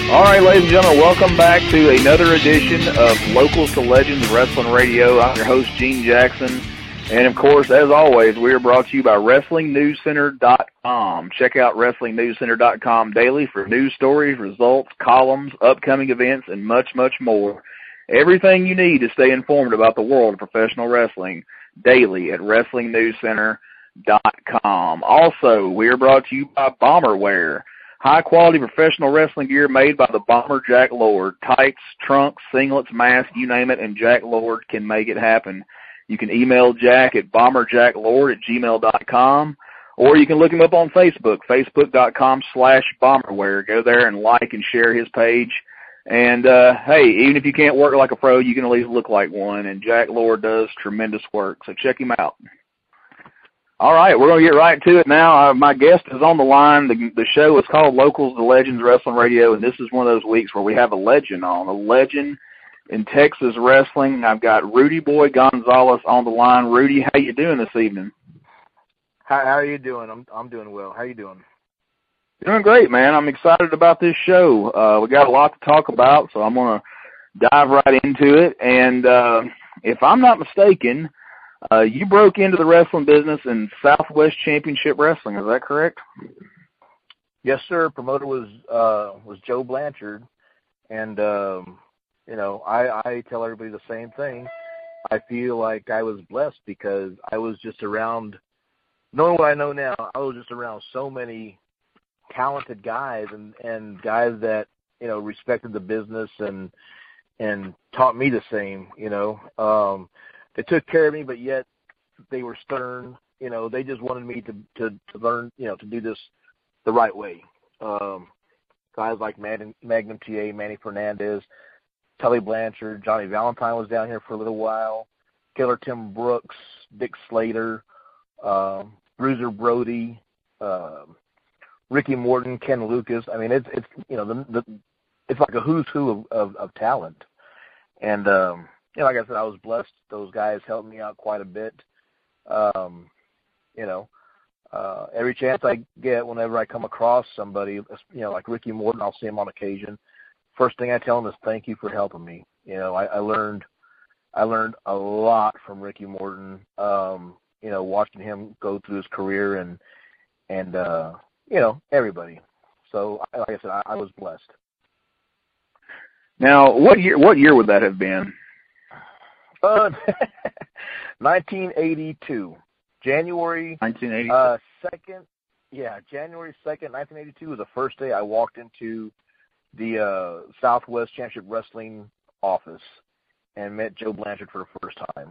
All right, ladies and gentlemen, welcome back to another edition of Locals to Legends Wrestling Radio. I'm your host, Gene Jackson. And, of course, as always, we are brought to you by WrestlingNewsCenter.com. Check out WrestlingNewsCenter.com daily for news stories, results, columns, upcoming events, and much, much more. Everything you need to stay informed about the world of professional wrestling daily at WrestlingNewsCenter.com. Also, we are brought to you by Bomberwear. High-quality professional wrestling gear made by the Bomber Jack Lord. Tights, trunks, singlets, masks, you name it, and Jack Lord can make it happen. You can email Jack at bomberjacklord@gmail.com, or you can look him up on Facebook, facebook.com/bomberwear. Go there and like and share his page. And, hey, even if you can't work like a pro, you can at least look like one, and Jack Lord does tremendous work, so check him out. All right, we're going to get right to it now. My guest is on the line. The show is called Locals to Legends Wrestling Radio, and this is one of those weeks where we have a legend on, a legend in Texas wrestling. I've got Rudy Boy Gonzalez on the line. Rudy, how you doing this evening? How are you doing? I'm doing well. How you doing? Doing great, man. I'm excited about this show. We got a lot to talk about, so I'm going to dive right into it. And if I'm not mistaken, you broke into the wrestling business in Southwest Championship Wrestling. Is that correct? Yes, sir. Promoter was Joe Blanchard, and I tell everybody the same thing. I feel like I was blessed because I was just around, knowing what I know now, I was just around so many talented guys and guys that respected the business and taught me the same. They took care of me, but yet they were stern. They just wanted me to learn, to do this the right way. Guys like Magnum TA, Manny Fernandez, Tully Blanchard, Johnny Valentine was down here for a little while, Killer Tim Brooks, Dick Slater, Bruiser Brody, Ricky Morton, Ken Lucas. I mean, it's it's like a who's who of talent. And like I said, I was blessed. Those guys helped me out quite a bit. Every chance I get, whenever I come across somebody, like Ricky Morton, I'll see him on occasion. First thing I tell him is thank you for helping me. I learned a lot from Ricky Morton. Watching him go through his career and everybody. So, like I said, I was blessed. Now, what year would that have been? 1982, January 1982. 2nd. Yeah, January 2nd, 1982 was the first day I walked into the Southwest Championship Wrestling office and met Joe Blanchard for the first time.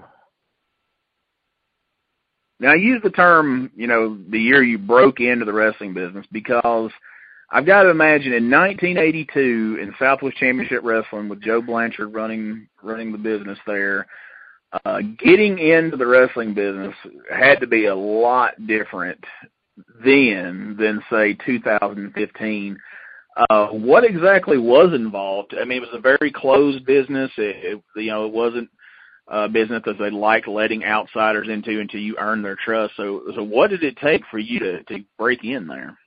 Now, I use the term, the year you broke into the wrestling business because I've got to imagine in 1982 in Southwest Championship Wrestling with Joe Blanchard running the business there, getting into the wrestling business had to be a lot different then than, say, 2015. What exactly was involved? I mean, it was a very closed business. It wasn't a business that they liked letting outsiders into until you earned their trust. So what did it take for you to break in there?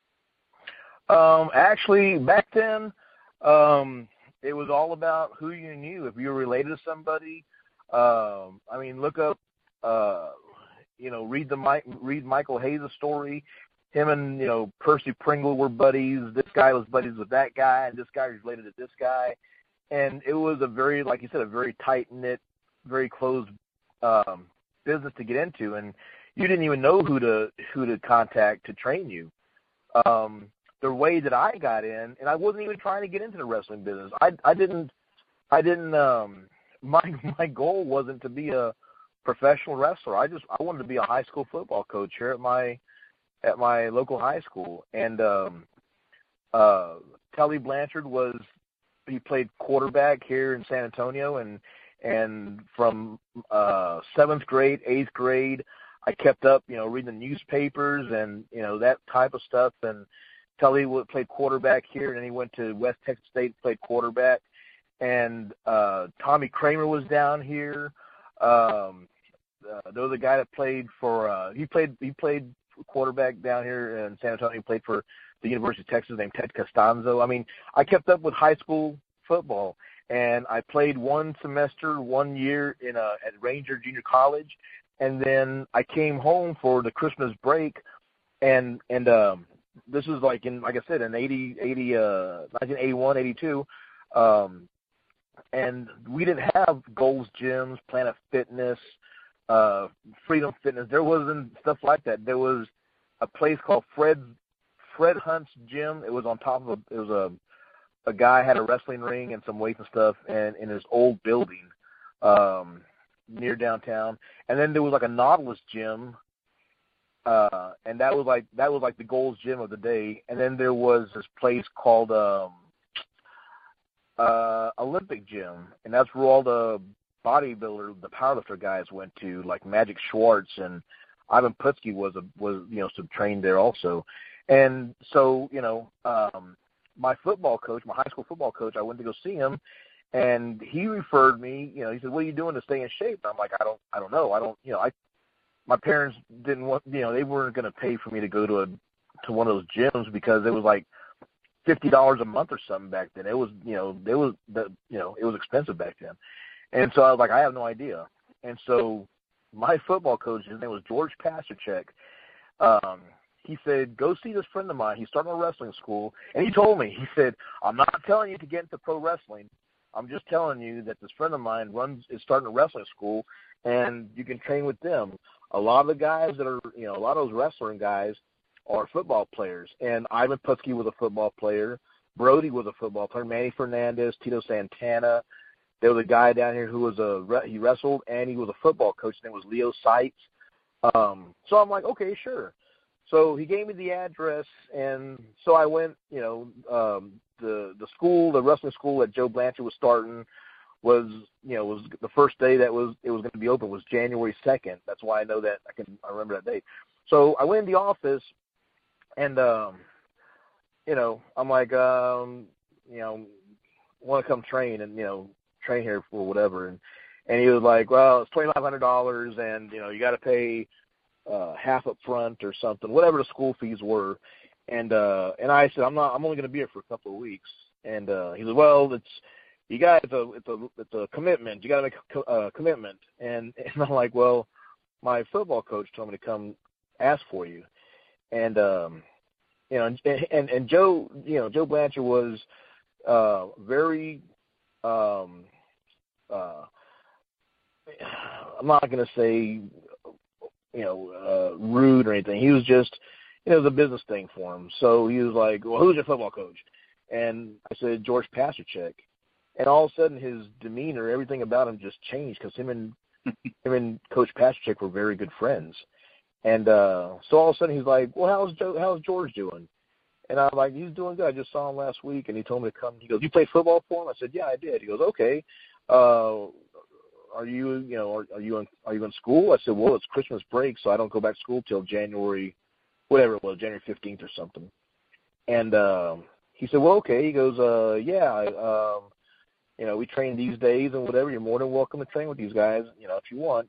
Actually, back then, it was all about who you knew. If you were related to somebody, look up, read Michael Hayes' story. Him and, Percy Pringle were buddies. This guy was buddies with that guy, and this guy was related to this guy. And it was a very, like you said, a very tight-knit, very closed business to get into. And you didn't even know who to contact to train you. The way that I got in, and I wasn't even trying to get into the wrestling business. My goal wasn't to be a professional wrestler. I wanted to be a high school football coach here at my local high school. And Tully Blanchard he played quarterback here in San Antonio, and from 7th grade, 8th grade, I kept up, reading the newspapers and that type of stuff. And Tully played quarterback here, and then he went to West Texas State, played quarterback. And Tommy Kramer was down here. There was a guy that played for he played quarterback down here in San Antonio. He played for the University of Texas named Ted Costanzo. I mean, I kept up with high school football, and I played one semester, 1 year at Ranger Junior College, and then I came home for the Christmas break, and this was like I said, in 1981, 82, and we didn't have Gold's Gyms, Planet Fitness, Freedom Fitness. There wasn't stuff like that. There was a place called Fred Hunt's Gym. It was on top of a guy had a wrestling ring and some weights and stuff, and in his old building near downtown. And then there was like a Nautilus Gym, and that was like the Gold's Gym of the day. And then there was this place called Olympic Gym, and that's where all the bodybuilder, the powerlifter guys went to, like Magic Schwartz, and Ivan Putski was trained there also. And so, my football coach, my high school football coach, I went to go see him, and he referred me. He said, "What are you doing to stay in shape?" And I'm like, I don't know. My parents didn't want, they weren't going to pay for me to go to one of those gyms because it was like $50 a month or something back then. It was, it was expensive back then. And so I was like, I have no idea. And so my football coach, his name was George Pasterchek. He said, go see this friend of mine. He's starting a wrestling school. And he told me, he said, I'm not telling you to get into pro wrestling. I'm just telling you that this friend of mine is starting a wrestling school, and you can train with them. A lot of the guys that are, a lot of those wrestling guys are football players. And Ivan Putski was a football player. Brody was a football player. Manny Fernandez, Tito Santana. There was a guy down here who was he wrestled, and he was a football coach. His name was Leo Seitz. So I'm like, okay, sure. So he gave me the address, and so I went. The school, the wrestling school that Joe Blanchard was starting, was the first day that it was going to be open was January 2nd. That's why I know that I remember that date. So I went in the office, and I'm like, want to come train and train here for whatever, and he was like, well, it's $2,500, and you got to pay half up front or something, whatever the school fees were. And I said, I'm only going to be here for a couple of weeks. And he said, well, it's a commitment. You got to make a commitment. And I'm like, well, my football coach told me to come ask for you. And and Joe, Joe Blanchard was very I'm not going to say rude or anything. He was just, it was a business thing for him. So he was like, well, who's your football coach? And I said, George Pasterchek. And all of a sudden his demeanor, everything about him just changed, because him and Coach Pasterchek were very good friends. And so all of a sudden he's like, well, how's George doing? And I'm like, he's doing good. I just saw him last week, and he told me to come. He goes, you played football for him? I said, yeah, I did. He goes, okay. Are you in school? I said, well, it's Christmas break, so I don't go back to school till January, whatever it was, January 15th or something. And he said, well, okay. He goes, we train these days and whatever. You're more than welcome to train with these guys, if you want,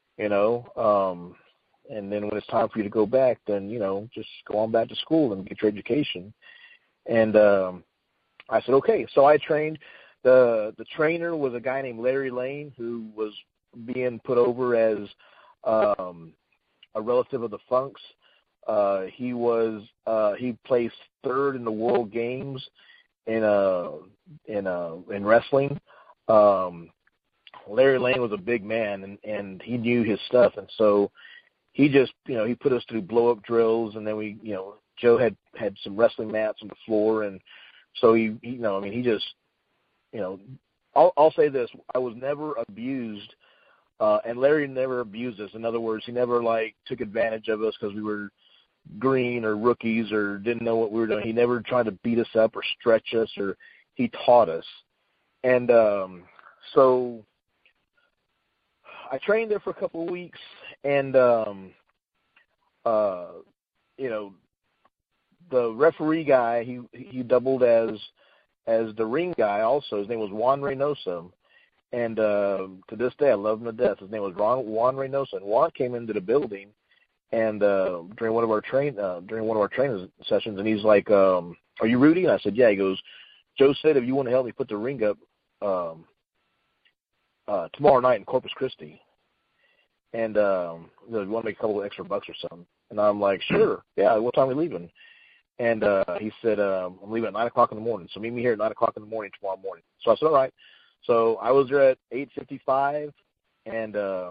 and then when it's time for you to go back, then, just go on back to school and get your education. And I said, okay. So I trained. The trainer was a guy named Larry Lane, who was being put over as a relative of the Funks. He placed third in the World Games in wrestling. Larry Lane was a big man, and he knew his stuff, and so he just he put us through blow up drills, and then Joe had some wrestling mats on the floor, and so he just I'll say this: I was never abused, and Larry never abused us. In other words, he never took advantage of us because we were green or rookies or didn't know what we were doing. He never tried to beat us up or stretch us, or he taught us. And so I trained there for a couple of weeks, and the referee guy, he doubled as the ring guy also. His name was Juan Reynoso. And to this day, I love him to death. His name was Juan Reynoso. And Juan came into the building, and during one of our training sessions, and he's like, "Are you Rudy?" And I said, "Yeah." He goes, "Joe said if you want to help me put the ring up tomorrow night in Corpus Christi, and you want to make a couple of extra bucks or something." And I'm like, "Sure, yeah. What time are we leaving?" And he said, "I'm leaving at 9:00 in the morning. So meet me here at 9:00 in the morning tomorrow morning." So I said, "All right." So I was there at 8:55, and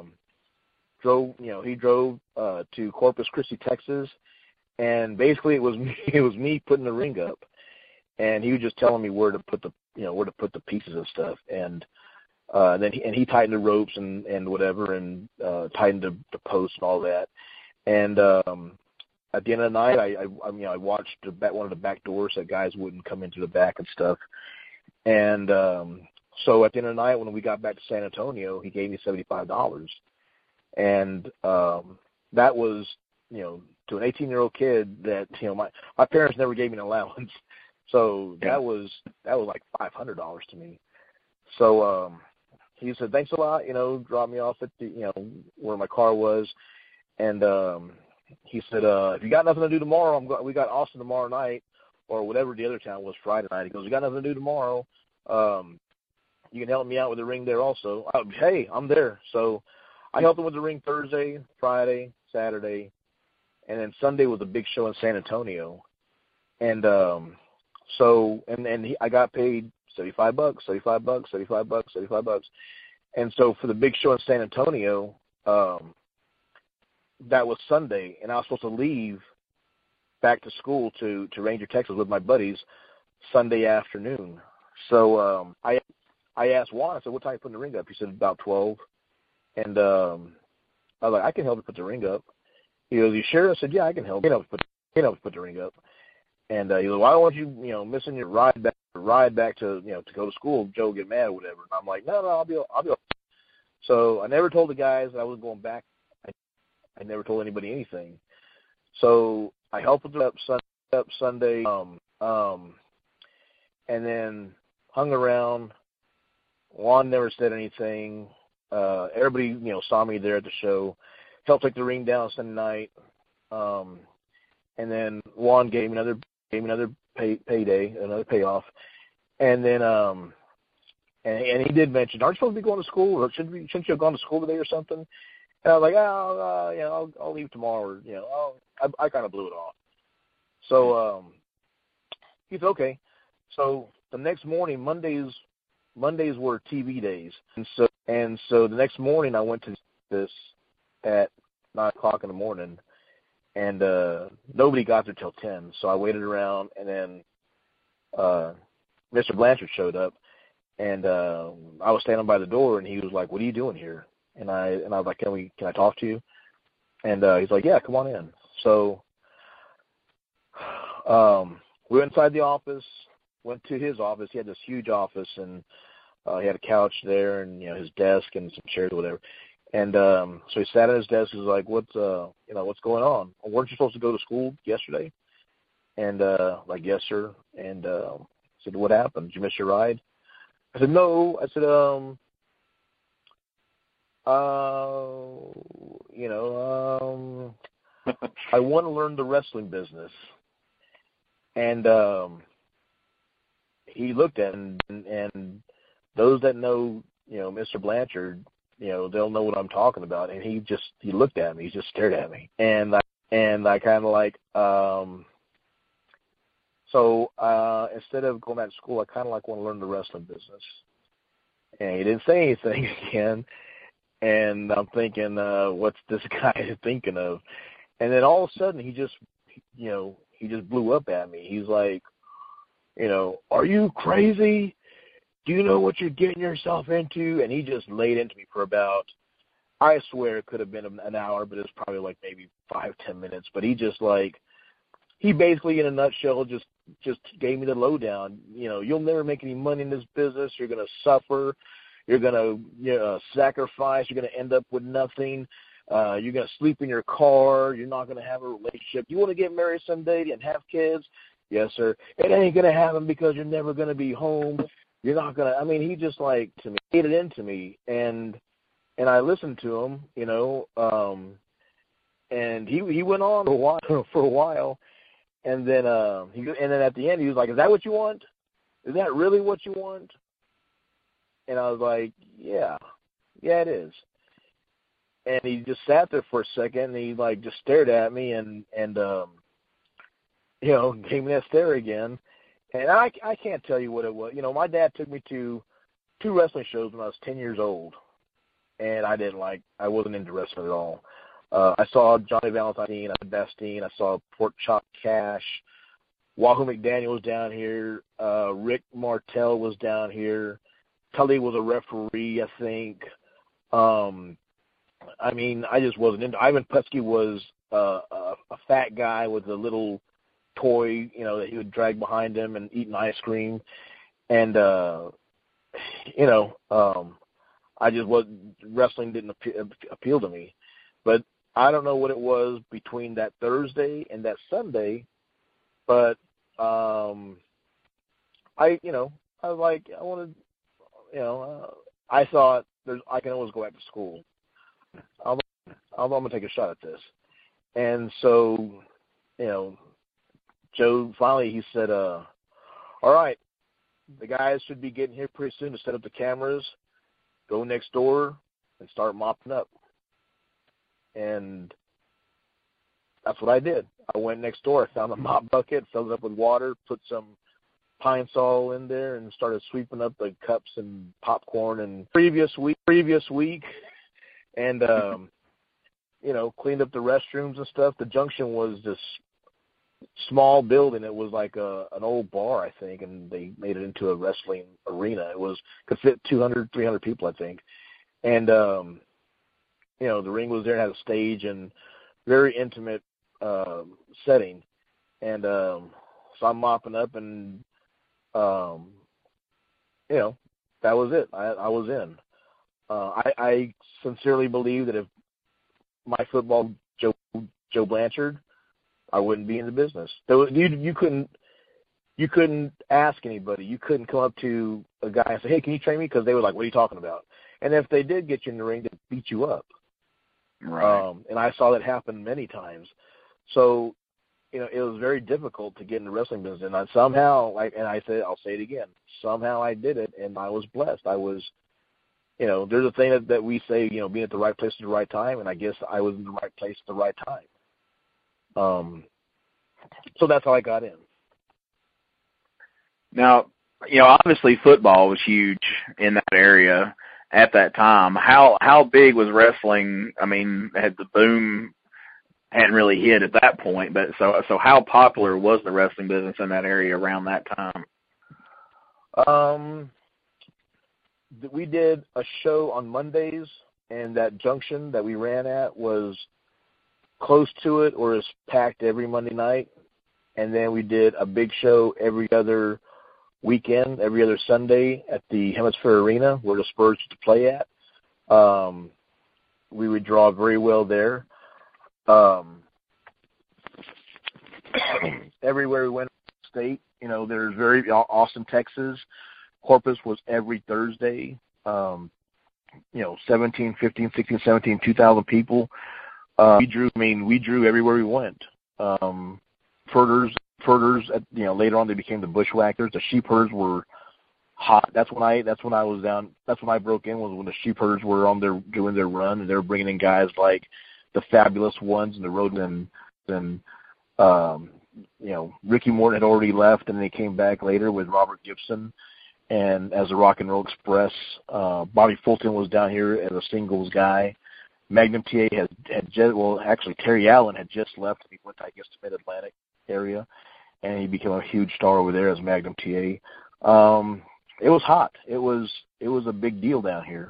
he drove to Corpus Christi, Texas, and basically it was me putting the ring up, and he was just telling me where to put the pieces and stuff, and then he tightened the ropes and whatever, and tightened the posts and all that, and at the end of the night, I watched one of the back doors so that guys wouldn't come into the back and stuff, and so at the end of the night when we got back to San Antonio, he gave me $75. And that was, to an 18-year-old kid that, my parents never gave me an allowance. So that was like $500 to me. So he said, "Thanks a lot, drop me off at the, where my car was." And he said, "If you got nothing to do tomorrow, we got Austin tomorrow night," or whatever the other town was, Friday night. He goes, "You got nothing to do tomorrow. You can help me out with the ring there also." Hey, I'm there. So I helped him with the ring Thursday, Friday, Saturday, and then Sunday was a big show in San Antonio. And I got paid $75, $75, $75, $75. And so for the big show in San Antonio, that was Sunday, and I was supposed to leave back to school to Ranger, Texas with my buddies Sunday afternoon. So I asked Juan, I said, "What time are you putting the ring up?" He said, "About 12. And I was like, "I can help you put the ring up." He goes, "You sure?" I said, "Yeah, I can help you put the ring up." And he goes, "Why don't you, missing your ride back to, to go to school, Joe get mad or whatever." And I'm like, No, I'll be okay. So I never told the guys that I was going back. I never told anybody anything. So I helped with up Sunday, and then hung around. Juan never said anything. Everybody, saw me there at the show. Helped take the ring down Sunday night. And then Juan gave me another payday, another payoff. And then and he did mention, "Aren't you supposed to be going to school, or shouldn't you have gone to school today or something?" And I was like, I'll leave tomorrow. I kind of blew it off. So he said, "Okay." So the next morning, Mondays were TV days, and so the next morning I went to this at 9:00 in the morning, and nobody got there till 10. So I waited around, and then Mr. Blanchard showed up, and I was standing by the door, and he was like, "What are you doing here?" And I was like, "Can I talk to you?" And he's like, "Yeah, come on in." So we went inside the office, went to his office. He had this huge office, and he had a couch there, and his desk and some chairs or whatever. And so he sat at his desk. He was like, "What's going on? Weren't you supposed to go to school yesterday?" And like, "Yes, sir." And I said, "What happened? Did you miss your ride?" I said, "No." I said, I want to learn the wrestling business." And he looked at it, and those that know, Mr. Blanchard, they'll know what I'm talking about. And he looked at me. He just stared at me. And I kind of like, so instead of going back to school, I kind of like want to learn the wrestling business. And he didn't say anything again. And I'm thinking, what's this guy thinking of? And then all of a sudden, he just blew up at me. He's like, "Are you crazy? Do you know what you're getting yourself into?" And he just laid into me for about, I swear it could have been an hour, but it was probably like maybe 5-10 minutes. But he basically, in a nutshell, just gave me the lowdown. You'll never make any money in this business. You're going to suffer. You're going to sacrifice. You're going to end up with nothing. You're going to sleep in your car. You're not going to have a relationship. You want to get married someday and have kids? Yes, sir. It ain't going to happen because you're never going to be home. You're not going to, he just like to me, ate it into me. And I listened to him, And he went on for a while, and then at the end he was like, "Is that what you want? Is that really what you want?" And I was like, "Yeah, it is." And he just sat there for a second, and he like just stared at me, and gave me that stare again. And I can't tell you what it was. My dad took me to 2 wrestling shows when I was 10 years old, and I wasn't into wrestling at all. I saw Johnny Valentine, Bastien, I saw Pork Chop Cash, Wahoo McDaniel was down here, Rick Martel was down here, Tully was a referee, I think. I just wasn't into. Ivan Putski was a fat guy with a little toy, that he would drag behind him and eating ice cream, and I just wrestling didn't appeal to me. But I don't know what it was between that Thursday and that Sunday, but I thought I can always go back to school. I'm gonna take a shot at this. And so, Joe finally he said, "All right, the guys should be getting here pretty soon to set up the cameras. Go next door and start mopping up." And that's what I did. I went next door. I found a mop bucket, filled it up with water, put some Pine Sol in there, and started sweeping up the cups and popcorn and previous week, and cleaned up the restrooms and stuff. The Junction was this small building. It was like an old bar, I think, and they made it into a wrestling arena. Could fit 200, 300 people, I think. And the ring was there, had a stage, and very intimate setting. And so I'm mopping up, and that was it. I was in. I sincerely believe that if my football Joe Blanchard, I wouldn't be in the business. You couldn't ask anybody. You couldn't come up to a guy and say, "Hey, can you train me?" Because they were like, "What are you talking about?" And if they did get you in the ring, they'd beat you up. Right. And I saw that happen many times. So, it was very difficult to get in the wrestling business. And I somehow, I'll say it again, somehow I did it, and I was blessed. I was, there's a thing that we say, being at the right place at the right time, and I guess I was in the right place at the right time. So that's how I got in. Now, obviously football was huge in that area at that time. How big was wrestling? I mean, had the boom hadn't really hit at that point, but so how popular was the wrestling business in that area around that time? We did a show on Mondays, and that Junction that we ran at was close to it, or is packed every Monday night. And then we did a big show every other weekend, every other Sunday at the Hemisphere Arena where the Spurs used to play at. We would draw very well there. Everywhere we went in the state, there's Austin, Texas. Corpus was every Thursday. 17, 15, 16, 17, 2,000 people. We drew everywhere we went. Furters, later on they became the Bushwhackers. The Sheepherders were hot. That's when I was down. That's when I broke in, was when the Sheepherders were doing their run, and they were bringing in guys like the Fabulous Ones and the Road, and Ricky Morton had already left, and they came back later with Robert Gibson and as a Rock and Roll Express. Bobby Fulton was down here as a singles guy. Magnum TA Terry Allen had just left, and he went, I guess, to Mid-Atlantic area, and he became a huge star over there as Magnum TA. It was hot. It was a big deal down here.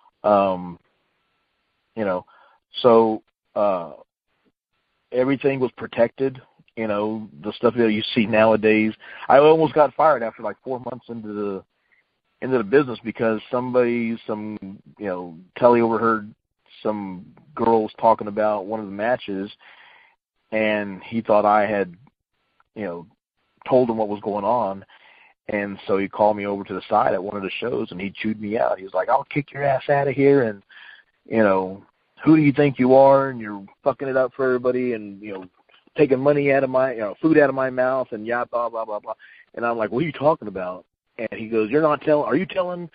So everything was protected. The stuff that you see nowadays. I almost got fired after like 4 months into the business because some Telly overheard some girls talking about one of the matches, and he thought I had, told him what was going on, and so he called me over to the side at one of the shows, and he chewed me out. He was like, "I'll kick your ass out of here," and who do you think you are, and you're fucking it up for everybody, and, taking money out of my, food out of my mouth, and blah, blah, blah, blah. And I'm like, what are you talking about? And he goes, are you telling,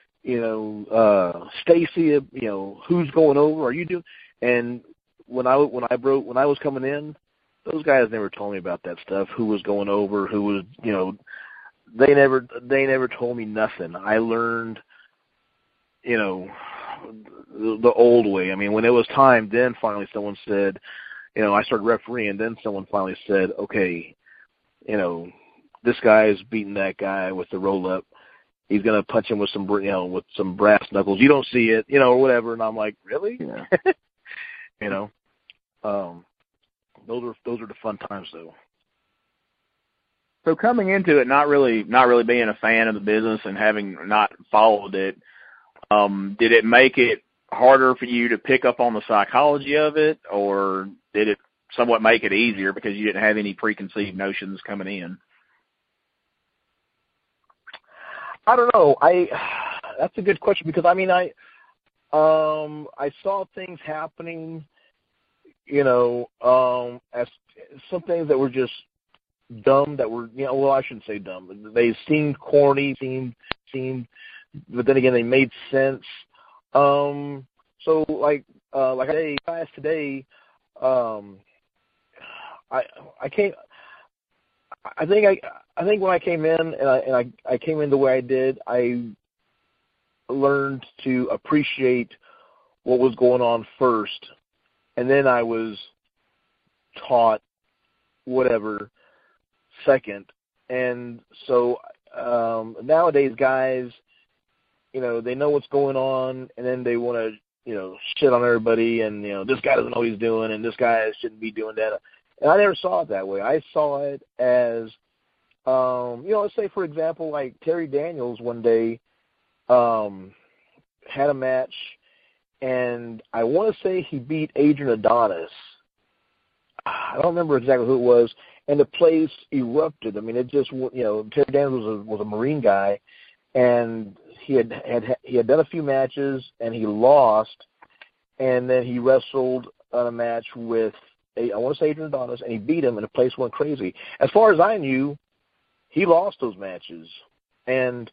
Stacy, who's going over? Are you doing? And when I was coming in, those guys never told me about that stuff. Who was going over? Who was, they never told me nothing. I learned, the old way. I mean, when it was time, then finally someone said, I started refereeing. Then someone finally said, okay, this guy's beating that guy with the roll up. He's gonna punch him with some, with some brass knuckles. You don't see it, or whatever. And I'm like, really? Yeah. Those are the fun times, though. So coming into it, not really being a fan of the business and having not followed it, did it make it harder for you to pick up on the psychology of it, or did it somewhat make it easier because you didn't have any preconceived notions coming in? I don't know. That's a good question, because I saw things happening, as some things that were just dumb, that were, I shouldn't say dumb. They seemed corny, seemed, but then again, they made sense. So like today, I think when I came in and I came in the way I did, I learned to appreciate what was going on first, and then I was taught whatever second. And so nowadays, guys, they know what's going on, and then they want to, shit on everybody, and, this guy doesn't know what he's doing, and this guy shouldn't be doing that. And I never saw it that way. I saw it as, let's say, for example, like Terry Daniels one day had a match, and I want to say he beat Adrian Adonis. I don't remember exactly who it was, and the place erupted. I mean, it just, Terry Daniels was a Marine guy, and he had done a few matches, and he lost, and then he wrestled on a match with, I want to say Adrian Adonis, and he beat him, and the place went crazy. As far as I knew, he lost those matches, and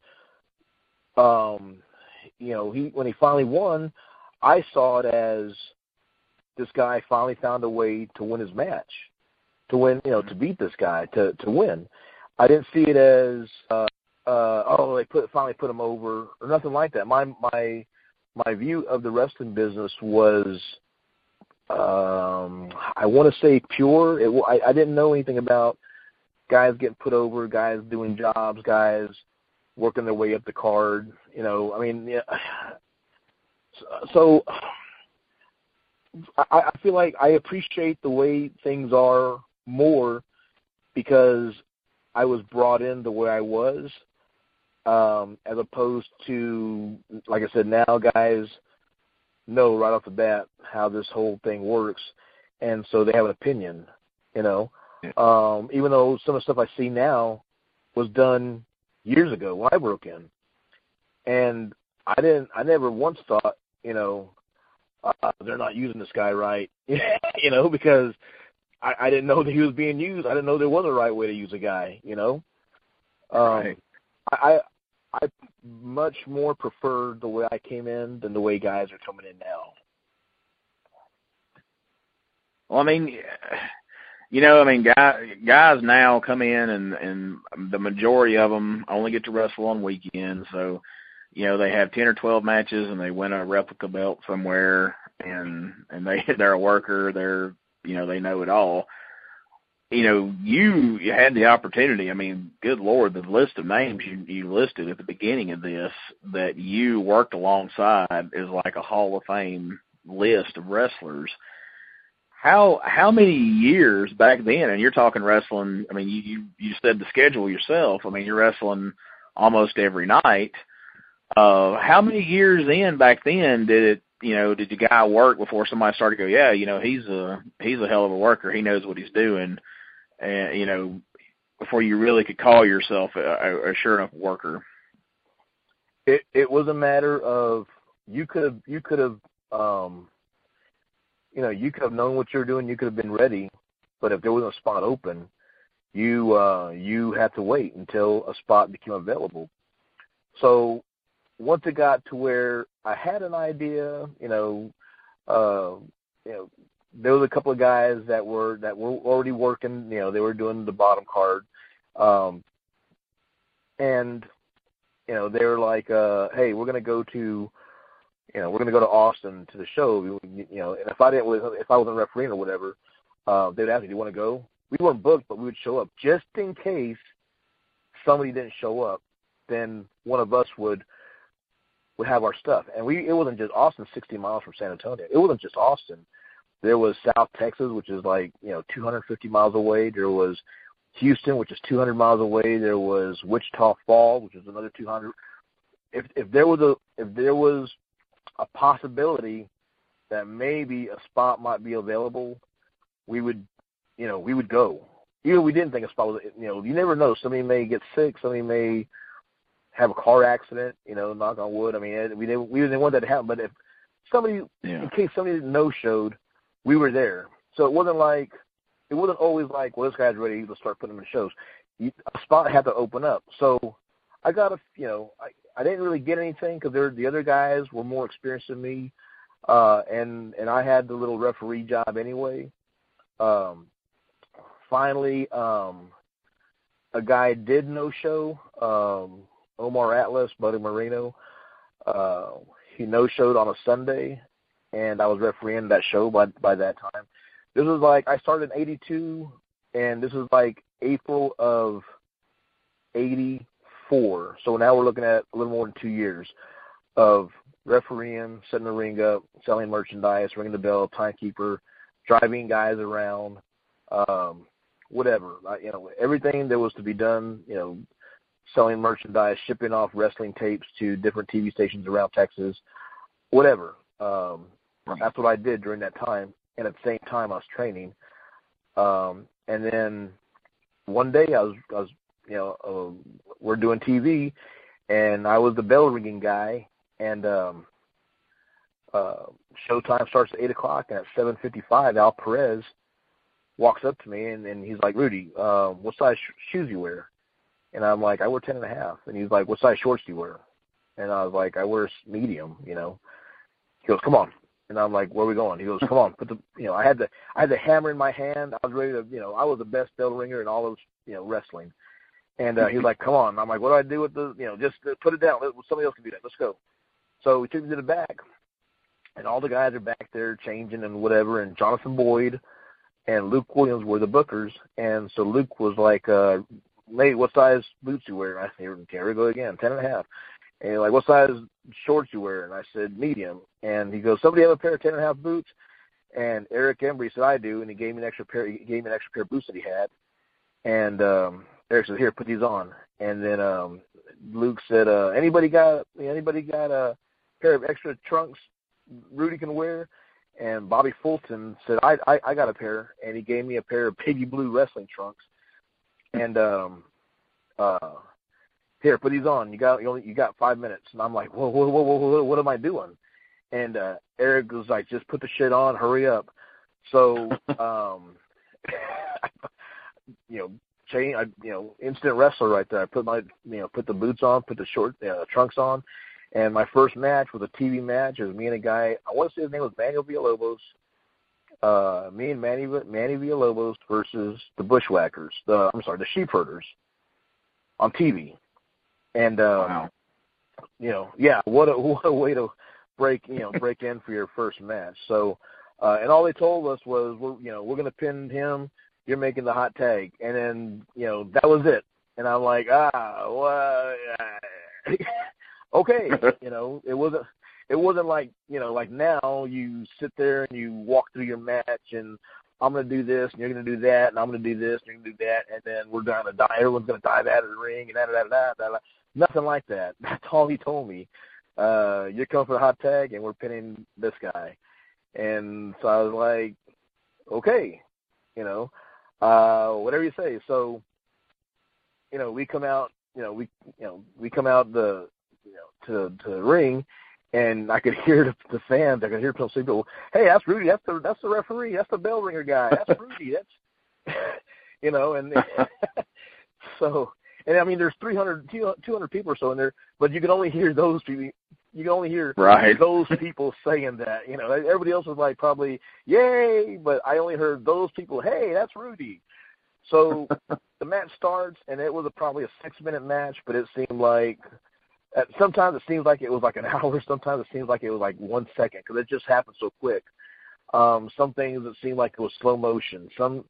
when he finally won, I saw it as this guy finally found a way to win his match, to win, to beat this guy, to win. I didn't see it as they finally put him over, or nothing like that. My view of the wrestling business was, I want to say pure. I didn't know anything about guys getting put over, guys doing jobs, guys working their way up the card. So I feel like I appreciate the way things are more because I was brought in the way I was, as opposed to, like I said, now guys know right off the bat how this whole thing works, and so they have an opinion, Yeah. Even though some of the stuff I see now was done years ago when I broke in, and I never once thought, they're not using this guy right, because I didn't know that he was being used. I didn't know there was a right way to use a guy, Right. I much more prefer the way I came in than the way guys are coming in now. Well, guys now come in and the majority of them only get to wrestle on weekends. So, they have 10 or 12 matches and they win a replica belt somewhere and they're a worker. They know it all. You had the opportunity. Good Lord, the list of names you listed at the beginning of this that you worked alongside is like a Hall of Fame list of wrestlers. How many years back then, and you're talking wrestling, you said the schedule yourself. You're wrestling almost every night. How many years in back then did the guy work before somebody started to go, yeah, he's a hell of a worker. He knows what he's doing. And, before you really could call yourself a sure enough worker? It was a matter of you could have you could have known what you were doing. You could have been ready, but if there wasn't a spot open, you had to wait until a spot became available. So once it got to where I had an idea, there was a couple of guys that were already working. They were doing the bottom card, and they were like, "Hey, we're gonna go to Austin to the show." And if I wasn't refereeing or whatever, they'd ask me, "Do you want to go?" We weren't booked, but we would show up just in case somebody didn't show up. Then one of us would have our stuff, and it wasn't just Austin, 60 miles from San Antonio. It wasn't just Austin. There was South Texas, which is 250 miles away. There was Houston, which is 200 miles away. There was Wichita Falls, which is another 200. If there was a possibility that maybe a spot might be available, we would go. Even we didn't think a spot was, you never know. Somebody may get sick. Somebody may have a car accident, knock on wood. I mean, we didn't want that to happen. But if somebody, in case somebody no-showed, we were there. So it wasn't always like, well, this guy's ready, let's start putting him in shows. A spot had to open up. So I got I didn't really get anything because the other guys were more experienced than me, and I had the little referee job anyway. Finally, a guy did no-show, Omar Atlas, Buddy Marino. He no-showed on a Sunday, and I was refereeing that show by that time. This was I started in 82, and this was April of 84. So now we're looking at a little more than 2 years of refereeing, setting the ring up, selling merchandise, ringing the bell, timekeeper, driving guys around, whatever. Everything that was to be done, selling merchandise, shipping off wrestling tapes to different TV stations around Texas, whatever. That's what I did during that time. And at the same time, I was training. And then one day I was we're doing TV, and I was the bell ringing guy. And showtime starts at 8:00, and at 7:55, Al Perez walks up to me, and he's like, "Rudy, what size shoes you wear?" And I'm like, "I wear 10.5." And he's like, "What size shorts do you wear?" And I was like, "I wear medium." He goes, "Come on." And I'm like, "Where are we going?" He goes, "Come on." I had the hammer in my hand. I was ready to, I was the best bell ringer in all of, wrestling. And he's like, "Come on." And I'm like, "What do I do with the, just put it down. Somebody else can do that. Let's go." So he took me to the back, and all the guys are back there changing and whatever. And Jonathan Boyd and Luke Williams were the bookers. And so Luke was like, "Nate, what size boots you wear?" And I said, "Here we go again, 10.5. And he's like, "What size shorts you wear?" And I said, "Medium." And he goes, "Somebody have a pair of 10.5 boots?" And Eric Embry said, "I do." And he gave me an extra pair. He gave me an extra pair of boots that he had. And Eric said, "Here, put these on." And then Luke said, "Anybody got a pair of extra trunks Rudy can wear?" And Bobby Fulton said, I got a pair. And he gave me a pair of baby blue wrestling trunks. And "Here, put these on. You got 5 minutes." And I'm like, whoa, what am I doing? And Eric was like, "Just put the shit on, hurry up." So, instant wrestler right there. I put put the boots on, put the short trunks on, and my first match was a TV match. It was me and a guy. I want to say his name was Manuel Villalobos. Me and Manny Villalobos versus the Bushwhackers. The Sheepherders on TV. And wow. What a way to break in for your first match. So, and all they told us was, we're going to pin him. You're making the hot tag. And then, that was it. And I'm like, well, okay. It wasn't like, like now you sit there and you walk through your match and I'm going to do this and you're going to do that and I'm going to do this and you're going to do that. And then we're going to die. Everyone's going to dive out of the ring and da. Nothing like that. That's all he told me. You're coming for the hot tag and we're pinning this guy. And so I was like, okay, whatever you say. So, we come out, we come out to the ring, And I could hear the fans. I could hear people, "Hey, that's Rudy. That's the referee. That's the bell ringer guy. That's Rudy. That's," and so. And I mean, there's 200 people or so in there, but you can only hear those people. You can only hear those people saying that. Everybody else was like probably, "Yay!" But I only heard those people. "Hey, that's Rudy." So the match starts, and it was probably a 6-minute match, but it seemed like sometimes it seems like it was like an hour. Sometimes it seems like it was like 1 second because it just happened so quick. Some things it seemed like it was slow motion. Some,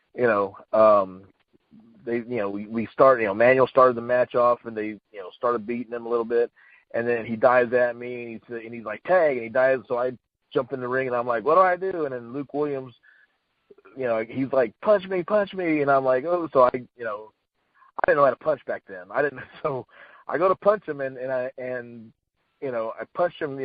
we started, Manuel started the match off, and they, started beating him a little bit, and then he dives at me, and he's like, "Tag," and he dives, so I jump in the ring, and I'm like, "What do I do?" And then Luke Williams, he's like, punch me, and I'm like, "Oh," so I didn't know how to punch back then. So I go to punch him, and I punched him,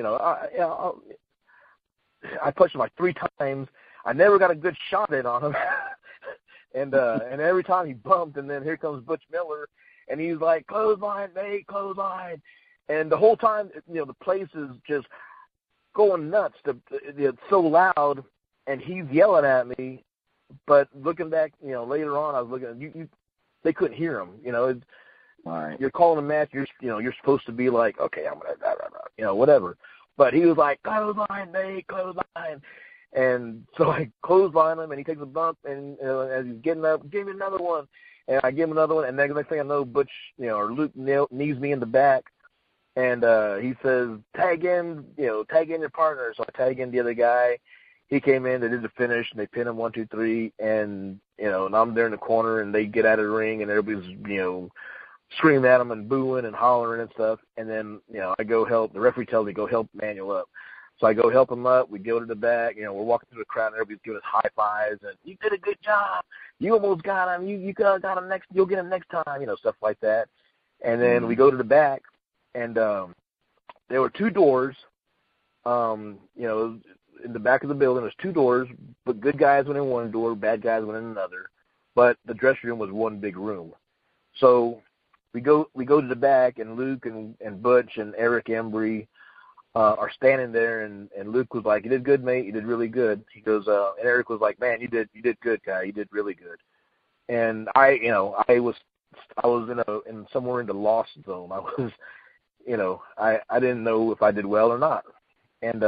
I punched him like 3 times. I never got a good shot in on him. And every time he bumped, and then here comes Butch Miller, and he's like, "Clothesline, mate, clothesline." And the whole time, the place is just going nuts. It's so loud, and he's yelling at me. But looking back, later on, I was looking, they couldn't hear him. Right. You're calling a match, you're supposed to be like, "Okay, I'm gonna, whatever." But he was like, "Clothesline, mate, clothesline." And so I clothesline him, and he takes a bump, and as he's getting up, "Give me another one." And I give him another one, and the next thing I know, Butch, or Luke knees me in the back, and he says, tag in your partner. So I tag in the other guy. He came in, they did the finish, and they pin him 1, 2, 3, and I'm there in the corner, and they get out of the ring, and everybody's screaming at him and booing and hollering and stuff. And then I go help. The referee tells me go help Manuel up. So I go help him up. We go to the back. We're walking through the crowd, and everybody's giving us high fives. And "You did a good job. You almost got him. You got him next. You'll get him next time." Stuff like that. And then we go to the back, and there were 2 doors. In the back of the building, there's 2 doors. But good guys went in one door, bad guys went in another. But the dressing room was one big room. So we go to the back, and Luke and Butch and Eric Embry are standing there, and Luke was like, "You did good, mate. You did really good." He goes, and Eric was like, "Man, you did good, guy. You did really good." And I was in somewhere in the lost zone. I was, I didn't know if I did well or not. And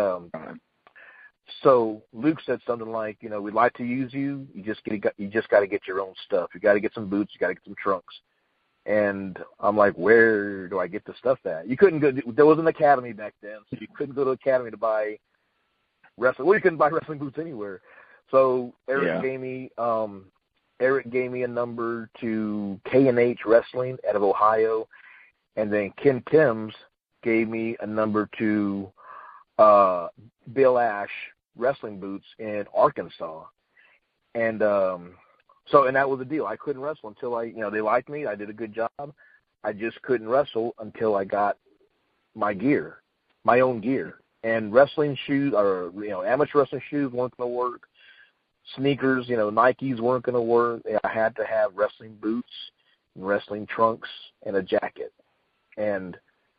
so Luke said something like, "We'd like to use you. You just got to get your own stuff. You got to get some boots. You got to get some trunks." And I'm like, "Where do I get the stuff at?" You couldn't go. There was an academy back then, so you couldn't go to the academy to buy wrestling. Well, you couldn't buy wrestling boots anywhere. So Eric gave me a number to K&H Wrestling out of Ohio, and then Ken Timms gave me a number to Bill Ash Wrestling Boots in Arkansas, and and that was the deal. I couldn't wrestle until they liked me. I did a good job. I just couldn't wrestle until I got my gear, my own gear. And wrestling shoes, or, amateur wrestling shoes weren't going to work. Sneakers, Nikes weren't going to work. I had to have wrestling boots, and wrestling trunks, and a jacket. And,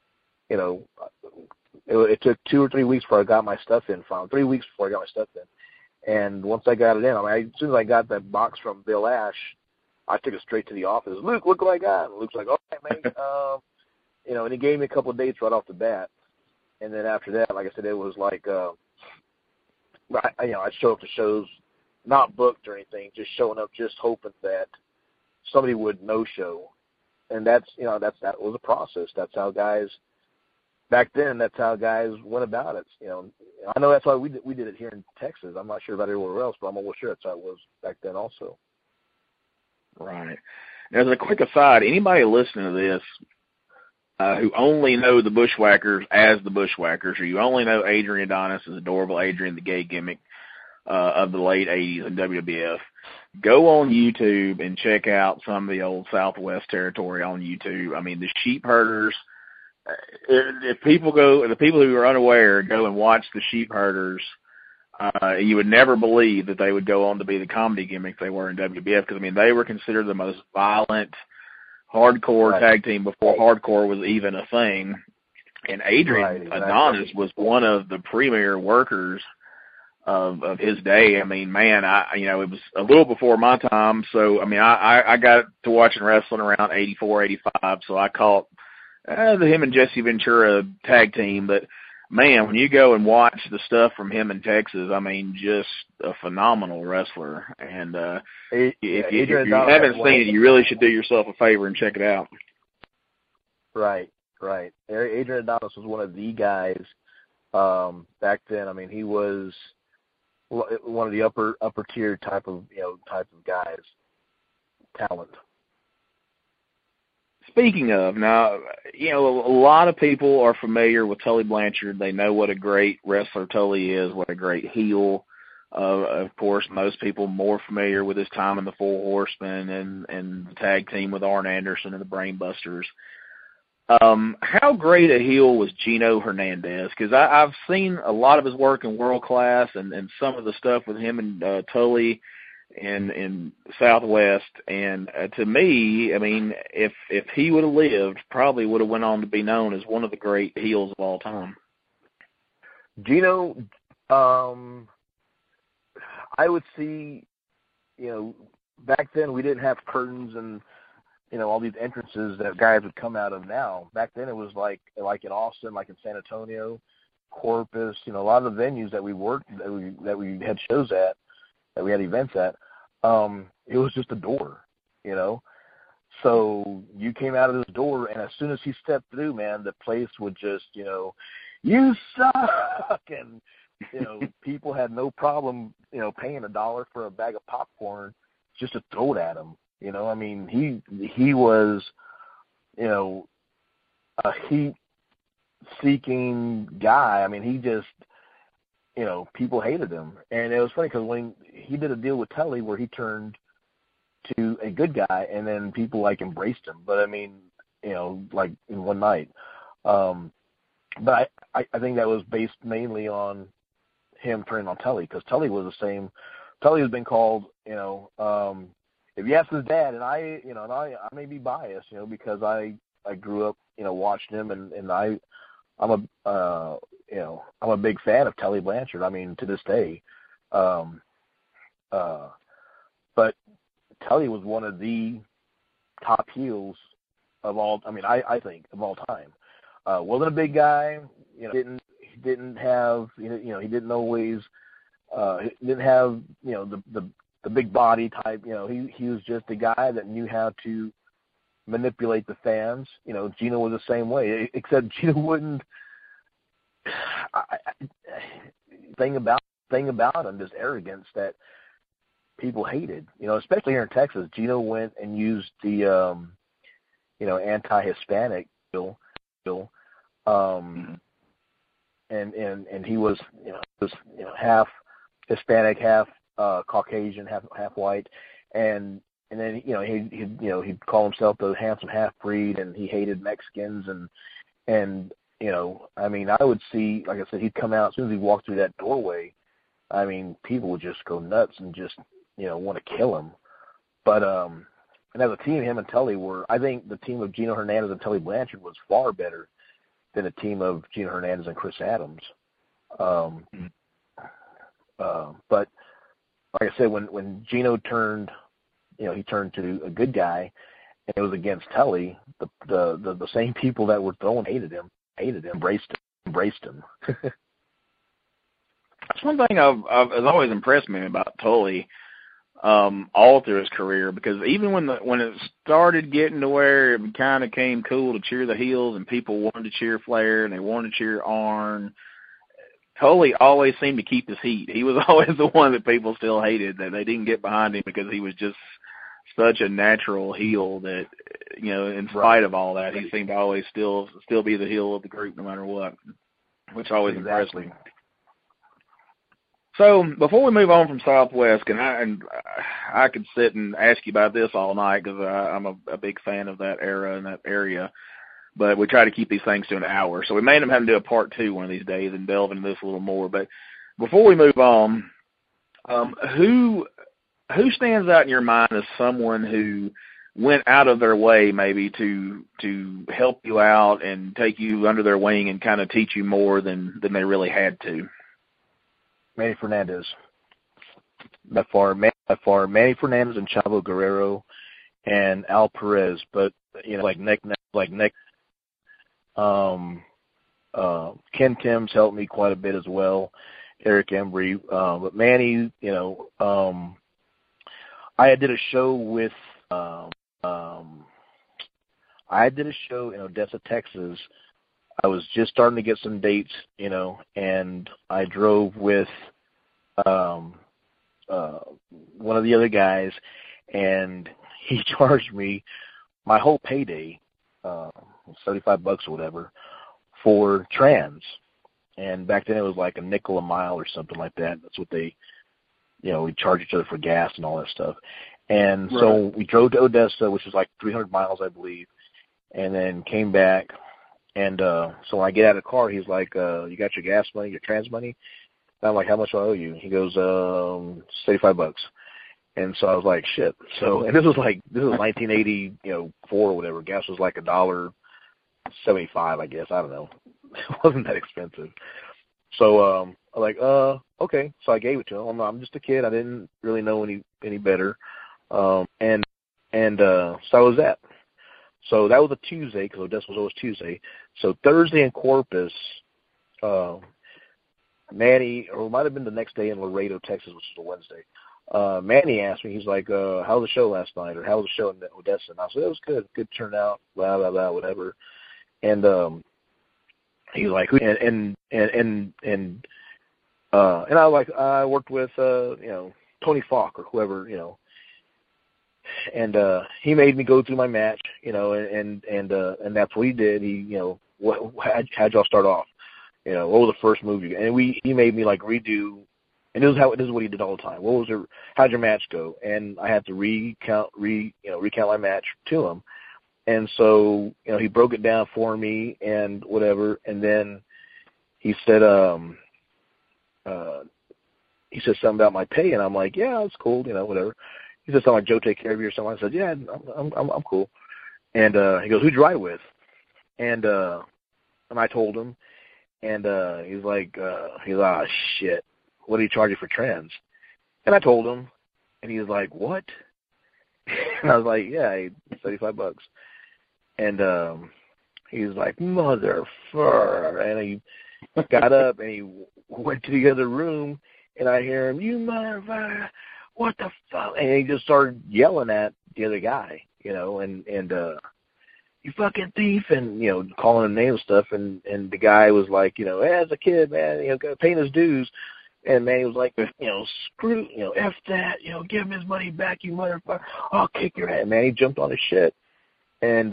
it took 2 or 3 weeks before I got my stuff in. 3 weeks before I got my stuff in. And once I got it in, as soon as I got that box from Bill Ash, I took it straight to the office. "Luke, look what I got." And Luke's like, "All right, mate." And he gave me a couple of dates right off the bat. And then after that, like I said, it was like, I'd show up to shows, not booked or anything, just showing up, just hoping that somebody would no-show. And that was a process. That's how guys, back then, that's how guys went about it. I know that's why we did it here in Texas. I'm not sure about everywhere else, but I'm almost sure that's how it was back then also. Right. Now, as a quick aside, anybody listening to this who only know the Bushwhackers as the Bushwhackers, or you only know Adrian Adonis as adorable Adrian the gay gimmick of the late 80s in WWF, go on YouTube and check out some of the old Southwest territory on YouTube. I mean, the Sheep Herders. If people the people who are unaware go and watch the Sheep Herders, you would never believe that they would go on to be the comedy gimmick they were in WWF, because, they were considered the most violent, hardcore tag team before hardcore was even a thing. And Adrian Adonis was one of the premier workers of his day. I mean, man, it was a little before my time. So, I mean, I got to watching wrestling around 84, 85. So I caught him and Jesse Ventura tag team. But man, when you go and watch the stuff from him in Texas, I mean, just a phenomenal wrestler. And if you haven't seen it, you really should do yourself a favor and check it out. Right. Adrian Adonis was one of the guys back then. I mean, he was one of the upper tier type of guys, talent. Speaking of, now, a lot of people are familiar with Tully Blanchard. They know what a great wrestler Tully is, what a great heel. Of course, most people more familiar with his time in the Four Horsemen and the tag team with Arn Anderson and the Brainbusters. How great a heel was Gino Hernandez? Because I've seen a lot of his work in World Class and some of the stuff with him and Tully in Southwest. And to me, I mean, if he would have lived, probably would have went on to be known as one of the great heels of all time. Gino, I would see, back then we didn't have curtains and all these entrances that guys would come out of now. Back then it was like in Austin, like in San Antonio, Corpus, a lot of the venues that we worked, that we had shows at, that we had events at, it was just a door, So you came out of this door, and as soon as he stepped through, man, the place would just, you suck, and people had no problem, paying $1 for a bag of popcorn just to throw it at him. I mean, he was, a heat-seeking guy. I mean, he just, people hated him. And it was funny because when he did a deal with Tully where he turned to a good guy, and then people, embraced him. But, I mean, in one night. But I think that was based mainly on him turning on Tully, because Tully was the same. Tully has been called, if you ask his dad, and I may be biased, because I grew up, watching him, and I'm a big fan of Tully Blanchard. I mean, to this day, but Tully was one of the top heels of all. I mean, I think of all time. Wasn't a big guy, didn't have, he didn't always, he didn't have, the big body type, he was just a guy that knew how to manipulate the fans. Gino was the same way, except Gino wouldn't. Thing about him, this arrogance that people hated. Especially here in Texas, Gino went and used the, anti-Hispanic bill, and he was, half Hispanic, half Caucasian, half white, and then he'd call himself the handsome half-breed, and he hated Mexicans, and I mean, I would see, like I said, he'd come out as soon as he walked through that doorway. I mean, people would just go nuts and just want to kill him. But and as a team, him and Tully were. I think the team of Gino Hernandez and Tully Blanchard was far better than a team of Gino Hernandez and Chris Adams. But like I said, when Gino turned, he turned to a good guy, and it was against Tully. The same people that were throwing hated him, embraced him. That's one thing has always impressed me about Tully, all through his career, because even when it started getting to where it kind of came cool to cheer the heels and people wanted to cheer Flair and they wanted to cheer Arn, Tully always seemed to keep his heat. He was always the one that people still hated, that they didn't get behind him because he was just such a natural heel that, in spite of all that, he seemed to always still be the heel of the group no matter what, which always impressed me. So before we move on from Southwest, and I could sit and ask you about this all night because I'm a big fan of that era and that area, but we try to keep these things to an hour. So we may end up having to do a part 2 one of these days and delve into this a little more. But before we move on, who stands out in your mind as someone who went out of their way maybe to help you out and take you under their wing and kind of teach you more than they really had to? Manny Fernandez. By far, Manny Fernandez and Chavo Guerrero and Al Perez, but like Nick. Ken Timms helped me quite a bit as well. Eric Embry, but Manny, I did a show with. I did a show in Odessa, Texas. I was just starting to get some dates, and I drove with one of the other guys, and he charged me my whole payday, $75 or whatever, for trans. And back then it was like a nickel a mile or something like that. That's what they, we charge each other for gas and all that stuff. And right. So we drove to Odessa, which was like 300 miles, I believe, and then came back. And so when I get out of the car, he's like, you got your gas money, your trans money? And I'm like, how much do I owe you? He goes, $75. And so I was like, shit. So, and this was 1984 or whatever. Gas was like $1.75, I guess. I don't know. It wasn't that expensive. So I was like, okay. So I gave it to him. I'm just a kid. I didn't really know any better. So that was that. So that was a Tuesday, because Odessa was always Tuesday. So Thursday in Corpus, Manny, or it might have been the next day in Laredo, Texas, which is a Wednesday. Manny asked me, he's like, how was the show last night? Or how was the show in Odessa? And I said, it was good. Good turnout, blah, blah, blah, whatever. And he's like, and I worked with, Tony Falk or whoever, and he made me go through my match, and that's what he did. He, how'd y'all start off? What was the first move you got? And he made me like redo, and this is what he did all the time. How'd your match go? And I had to recount my match to him. And so, he broke it down for me and whatever. And then he said something about my pay, and I'm like, yeah, it's cool, whatever. He said something like, Joe, take care of you or something. I said, yeah, I'm cool. And he goes, who'd you ride with? And I told him, and he's like, shit, what do you charge you for trans? And I told him, and he was like, what? And I was like, yeah, $75. And he was like, motherfucker. And he got up and he went to the other room, and I hear him, you motherfucker, what the fuck? And he just started yelling at the other guy, and you fucking thief, and, calling him names and stuff. And the guy was like, as a kid, man, paying his dues. And Manny was like, screw, F that, give him his money back, you motherfucker. I'll kick your ass. Man, he jumped on his shit. And,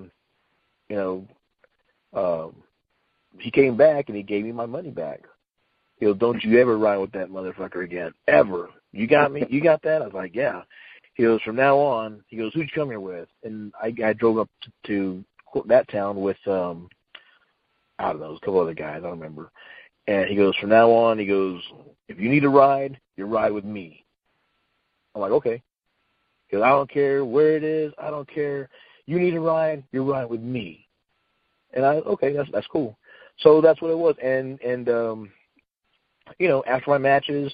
he came back and he gave me my money back. He goes, don't you ever ride with that motherfucker again, ever. You got me? You got that? I was like, yeah. He goes, from now on, he goes, who'd you come here with? And I drove up to that town with, I don't know, a couple other guys, I don't remember. And he goes, from now on, he goes, if you need a ride, you ride with me. I'm like, okay. He goes, I don't care where it is. I don't care. You need a ride, you ride with me. And okay, that's cool. So that's what it was. And after my matches,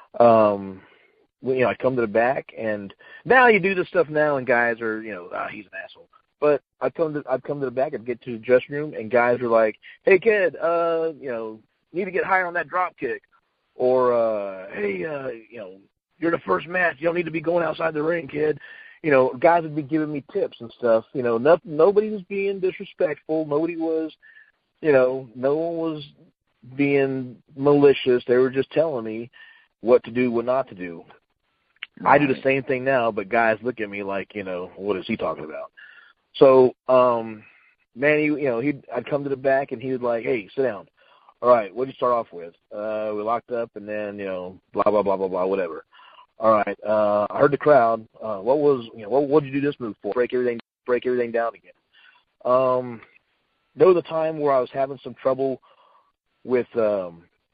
I come to the back, and now you do this stuff now, and guys are, he's an asshole. But I'd come to the back and get to the dressing room, and guys are like, hey kid, need to get higher on that drop kick, or hey, you're the first match, you don't need to be going outside the ring, kid. Guys would be giving me tips and stuff. Nobody was being disrespectful. Nobody was, no one was being malicious. They were just telling me what to do, what not to do. Right. I do the same thing now, but guys look at me like, what is he talking about? So, Manny, I'd come to the back and he was like, hey, sit down. All right, what did you start off with? We locked up and then, blah, blah, blah, blah, blah, whatever. All right, I heard the crowd. What did you do this move for? Break everything down again. There was a time where I was having some trouble with a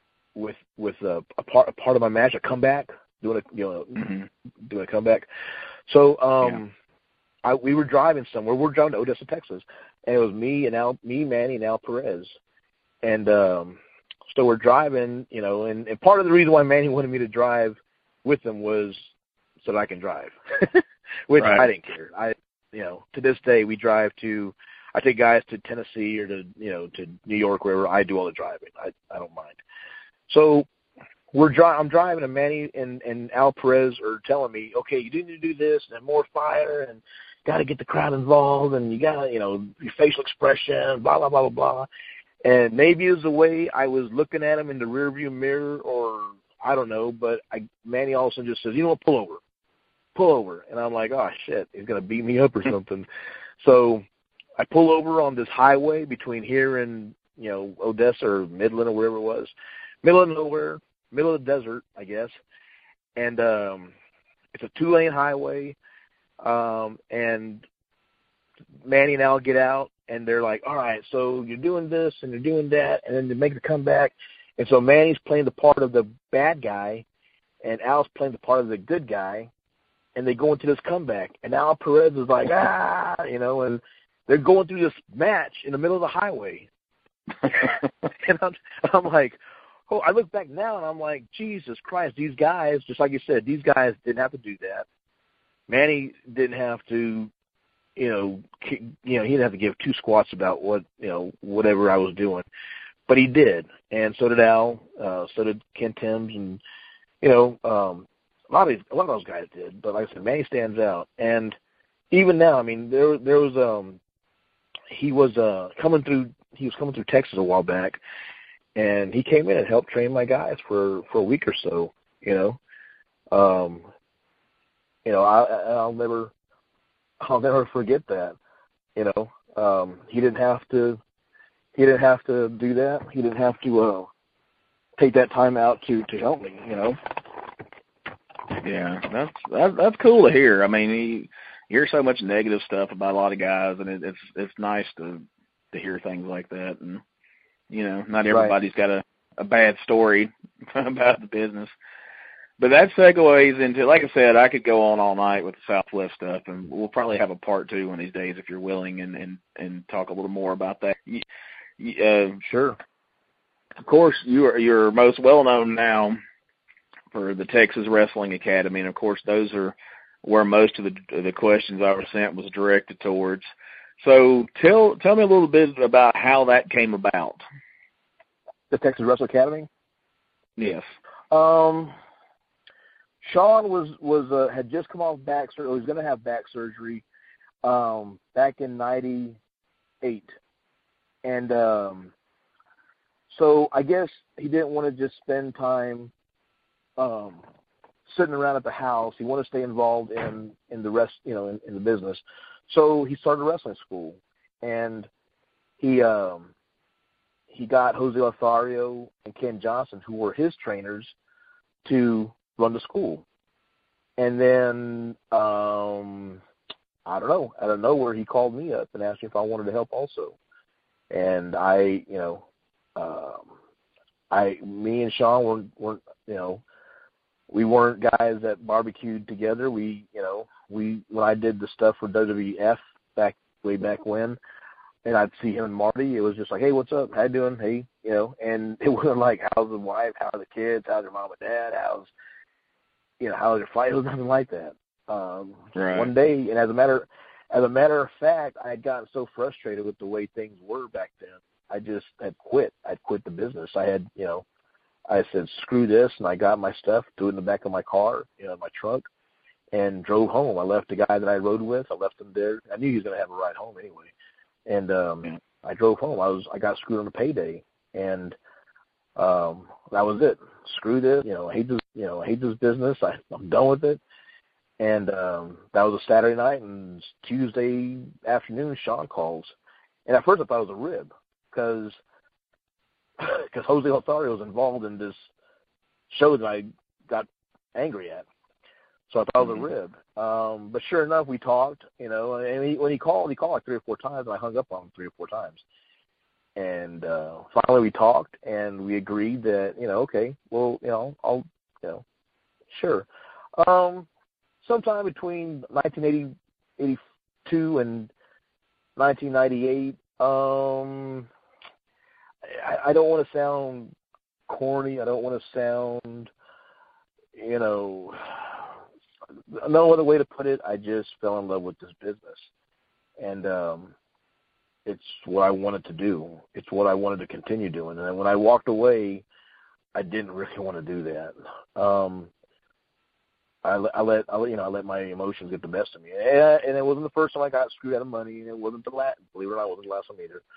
part of my match, a comeback, doing a comeback. So we were driving somewhere. We're driving to Odessa, Texas, and it was me, Manny, and Al Perez. And so we're driving, and part of the reason why Manny wanted me to drive with him was so that I can drive, which I didn't care. To this day, I take guys to Tennessee or to New York, wherever. I do all the driving. I don't mind. So I'm driving, and Manny and Al Perez are telling me, okay, you do need to do this and more fire, and got to get the crowd involved, and you got to, your facial expression, blah, blah, blah, blah, blah. And maybe it was the way I was looking at him in the rearview mirror, or I don't know, but Manny all of a sudden just says, you know what, pull over. And I'm like, oh, shit, he's going to beat me up or something. So I pull over on this highway between here and, Odessa or Midland or wherever it was, middle of nowhere, middle of the desert, I guess. And it's a 2-lane highway, and Manny and Al get out, and they're like, all right, so you're doing this and you're doing that, and then they make the comeback. And so Manny's playing the part of the bad guy, and Al's playing the part of the good guy, and they go into this comeback. And Al Perez is like, and they're going through this match in the middle of the highway. And I'm like, oh, I look back now, and I'm like, Jesus Christ, these guys, just like you said, these guys didn't have to do that. Manny didn't have to, he didn't have to give 2 squats about whatever I was doing, but he did, and so did Al, so did Ken Timms, and a lot of those guys did. But like I said, Manny stands out, and even now, I mean, there was he was coming through Texas a while back, and he came in and helped train my guys for a week or so. I'll never forget that. He didn't have to do that. He didn't have to take that time out to help me. Yeah, that's cool to hear. I mean, you hear so much negative stuff about a lot of guys, and it's nice to hear things like that. And not everybody's got a bad story about the business. But that segues into, like I said, I could go on all night with the Southwest stuff, and we'll probably have a part 2 one of these days if you're willing, and talk a little more about that. Sure. Of course, you're most well known now for the Texas Wrestling Academy, and of course, those are where most of the questions I was sent was directed towards. So tell me a little bit about how that came about. The Texas Wrestling Academy? Yes. Sean had just come off back surgery. He was going to have back surgery back in '98, and so I guess he didn't want to just spend time sitting around at the house. He wanted to stay involved in the rest, in the business. So he started wrestling school, and he got Jose Lothario and Ken Johnson, who were his trainers, to run the school. And then, I don't know, out of nowhere, he called me up and asked me if I wanted to help also. And me and Sean weren't we weren't guys that barbecued together. When I did the stuff for WWF way back when, and I'd see him and Marty, it was just like, hey, what's up? How you doing? Hey, and it wasn't like, how's the wife? How are the kids? How's your mom and dad? How's your flight? It was nothing like that. Right. One day, and as a matter of fact, I had gotten so frustrated with the way things were back then, I just had quit. I'd quit the business. I had, I said, screw this, and I got my stuff, threw it in the back of my car, in my trunk, and drove home. I left the guy that I rode with. I left him there. I knew he was going to have a ride home anyway. And I drove home. I got screwed on a payday, and that was it. Screw this. I hate this business. I'm done with it. And that was a Saturday night, and Tuesday afternoon, Sean calls. And at first I thought it was a rib, because Jose Lothario was involved in this show that I got angry at. So I thought it was a rib. But sure enough, we talked, and when he called like 3 or 4 times, and I hung up on him 3 or 4 times. And finally we talked, and we agreed that, okay, well, I'll, sure. Sometime between 1984 2 in 1998. I don't want to sound corny. I don't want to sound, no other way to put it. I just fell in love with this business. And it's what I wanted to do. It's what I wanted to continue doing. And then when I walked away, I didn't really want to do that. I let my emotions get the best of me. And it wasn't the first time I got screwed out of money, and it wasn't the last, believe it or not, it wasn't the last one either.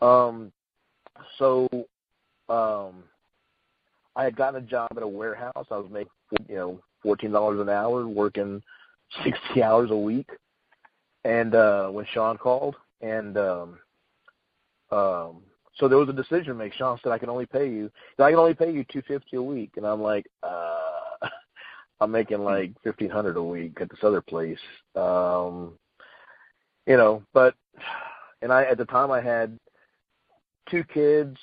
I had gotten a job at a warehouse. I was making, $14 an hour, working 60 hours a week. And when Sean called, and so there was a decision to make. Sean said, I can only pay you $250 a week. And I'm like, I'm making like $1,500 a week at this other place. But at the time I had 2 kids,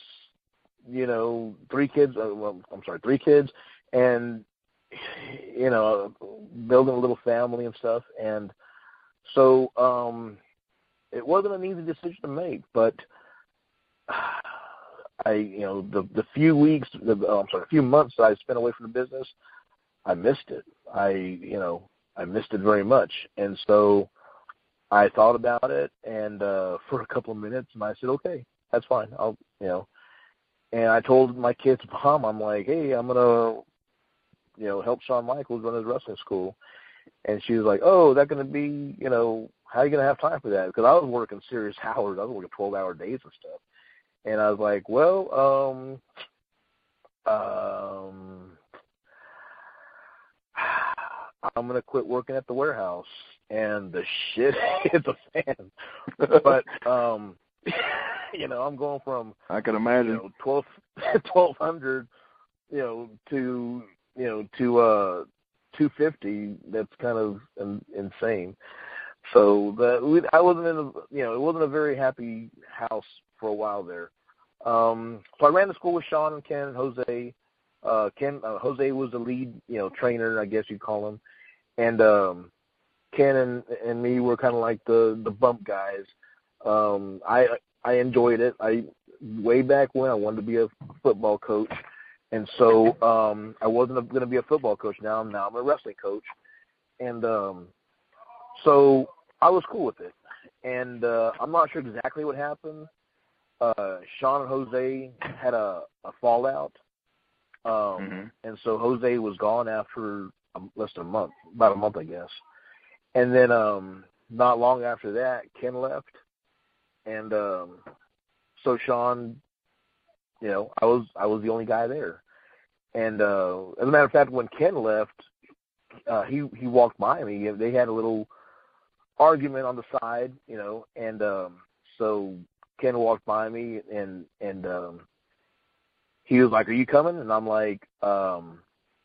3 kids, three kids, and, building a little family and stuff. And so it wasn't an easy decision to make, but the few months that I spent away from the business, I missed it. I missed it very much. And so I thought about it and for a couple of minutes, and I said, okay, that's fine. And I told my kid's mom, I'm like, hey, I'm going to, help Shawn Michaels run his wrestling school. And she was like, oh, is that going to be, how are you going to have time for that? Because I was working serious hours. I was working 12-hour days and stuff. And I was like, well, I'm going to quit working at the warehouse. And the shit hit the fan. But, I'm going from, I can imagine, 1,200, to 250. That's kind of insane. So I wasn't in it wasn't a very happy house for a while there. So I ran the school with Sean and Ken and Jose. Jose was the lead, trainer, I guess you'd call him. And Ken and me were kind of like the bump guys. I enjoyed it. Way back when I wanted to be a football coach. And so I wasn't going to be a football coach. Now I'm a wrestling coach. And so I was cool with it. And I'm not sure exactly what happened. Sean and Jose had a fallout. And so Jose was gone after less than a month, about a month, I guess. And then not long after that, Ken left. And so Sean, I was the only guy there. And as a matter of fact, when Ken left, he walked by me. They had a little argument on the side, and so Ken walked by me, and he was like, "Are you coming?" And I'm like, "No,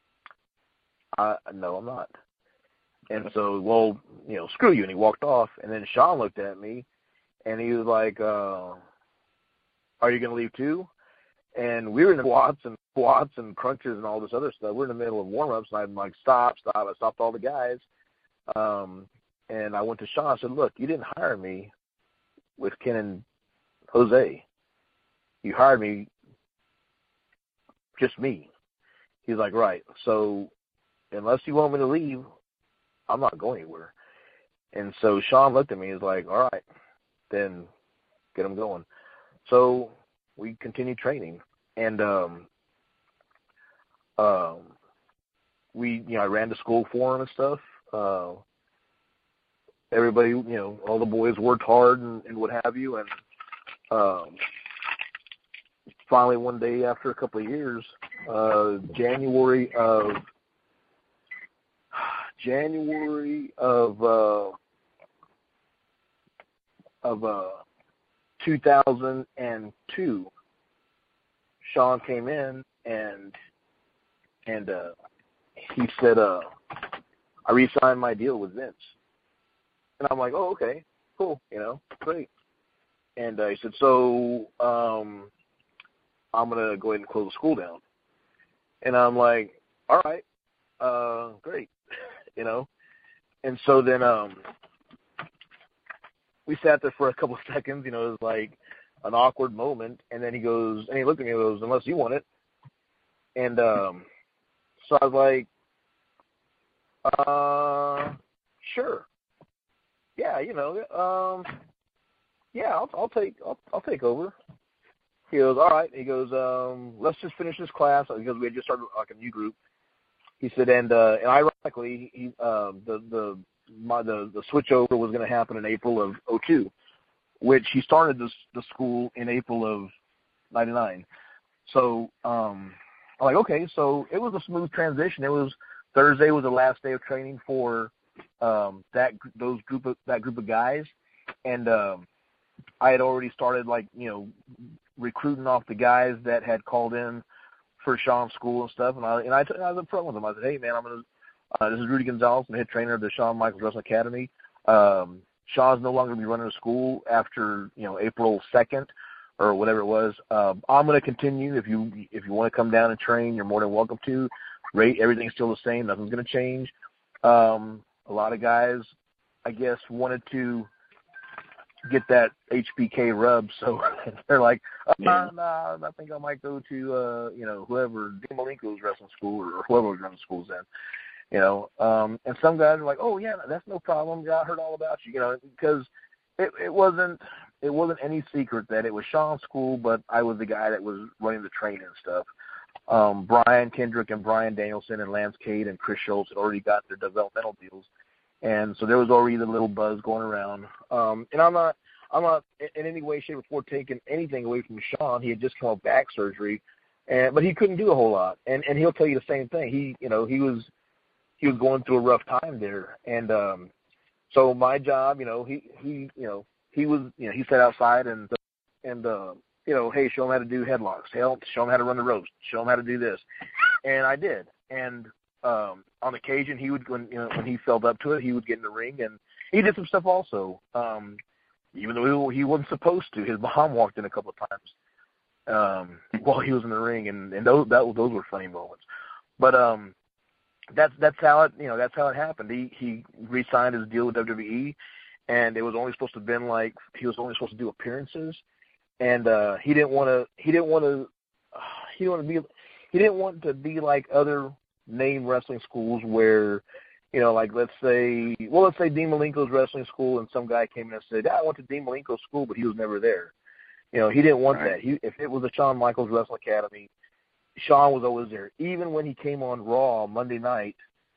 I'm not." And so, well, screw you. And he walked off. And then Sean looked at me, and he was like, "Are you going to leave too?" And we were in the squats and crunches and all this other stuff. We're in the middle of warm-ups, and I'm like, stop. I stopped all the guys. And I went to Sean. I said, look, you didn't hire me with Ken and Jose. You hired me, just me. He's like, right. So unless you want me to leave, I'm not going anywhere. And so Sean looked at me and was like, all right, then get him going. So we continued training. And I ran the school for him and stuff. Everybody, all the boys worked hard and what have you. And finally, one day after a couple of years, January of 2002, Sean came in and he said, I re-signed my deal with Vince. And I'm like, oh, okay, cool, great. And he said, so I'm going to go ahead and close the school down. And I'm like, all right, great, And so then we sat there for a couple of seconds. You know, it was like an awkward moment, and then he goes, and he looked at me and goes, "Unless you want it." And so I was like, sure. Yeah, you know, yeah, I'll take over. He goes, all right. He goes, let's just finish this class because we had just started like a new group. He said, and ironically, the switch over was going to happen in April of '02, which he started the school in April of '99. So I'm like, okay, so it was a smooth transition. It was Thursday was the last day of training for that group of guys, and I had already started, like, you know, recruiting off the guys that had called in for Sean's school and stuff. And I was up front with them. I said, hey, man, this is Rudy Gonzalez, I'm the head trainer of the Shawn Michaels Wrestling Academy. Sean's no longer going to be running the school after, you know, April 2nd or whatever it was. I'm going to continue. If you want to come down and train, you're more than welcome to. Rate, everything's still the same. Nothing's going to change. A lot of guys, I guess, wanted to get that HBK rub, so they're like, nah, I think I might go to, you know, whoever, Dean Malenko's wrestling school or whoever was running schools then, you know. And some guys are like, oh, yeah, that's no problem. Yeah, I heard all about you, you know, because it wasn't any secret that it was Sean's school, but I was the guy that was running the training and stuff. Brian Kendrick and Brian Danielson and Lance Cade and Chris Schultz had already got their developmental deals. And so there was already the little buzz going around. And I'm not in any way, shape, or form taking anything away from Sean. He had just come off back surgery, but he couldn't do a whole lot. And he'll tell you the same thing. He was going through a rough time there. And so my job, you know, he sat outside and you know, hey, show him how to do headlocks. Show him how to run the ropes. Show him how to do this. And I did. And on occasion, he would, when he felt up to it, he would get in the ring, and he did some stuff also. Even though he wasn't supposed to, his mom walked in a couple of times while he was in the ring, and those were funny moments. But that's how it happened. He re-signed his deal with WWE, and it was only supposed to have been like he was only supposed to do appearances, and he didn't want to be like other name wrestling schools where, you know, like let's say Dean Malenko's wrestling school, and some guy came in and said, I went to Dean Malenko's school, but he was never there. You know, he didn't want that. If it was a Shawn Michaels Wrestling Academy, Shawn was always there. Even when he came on Raw Monday night,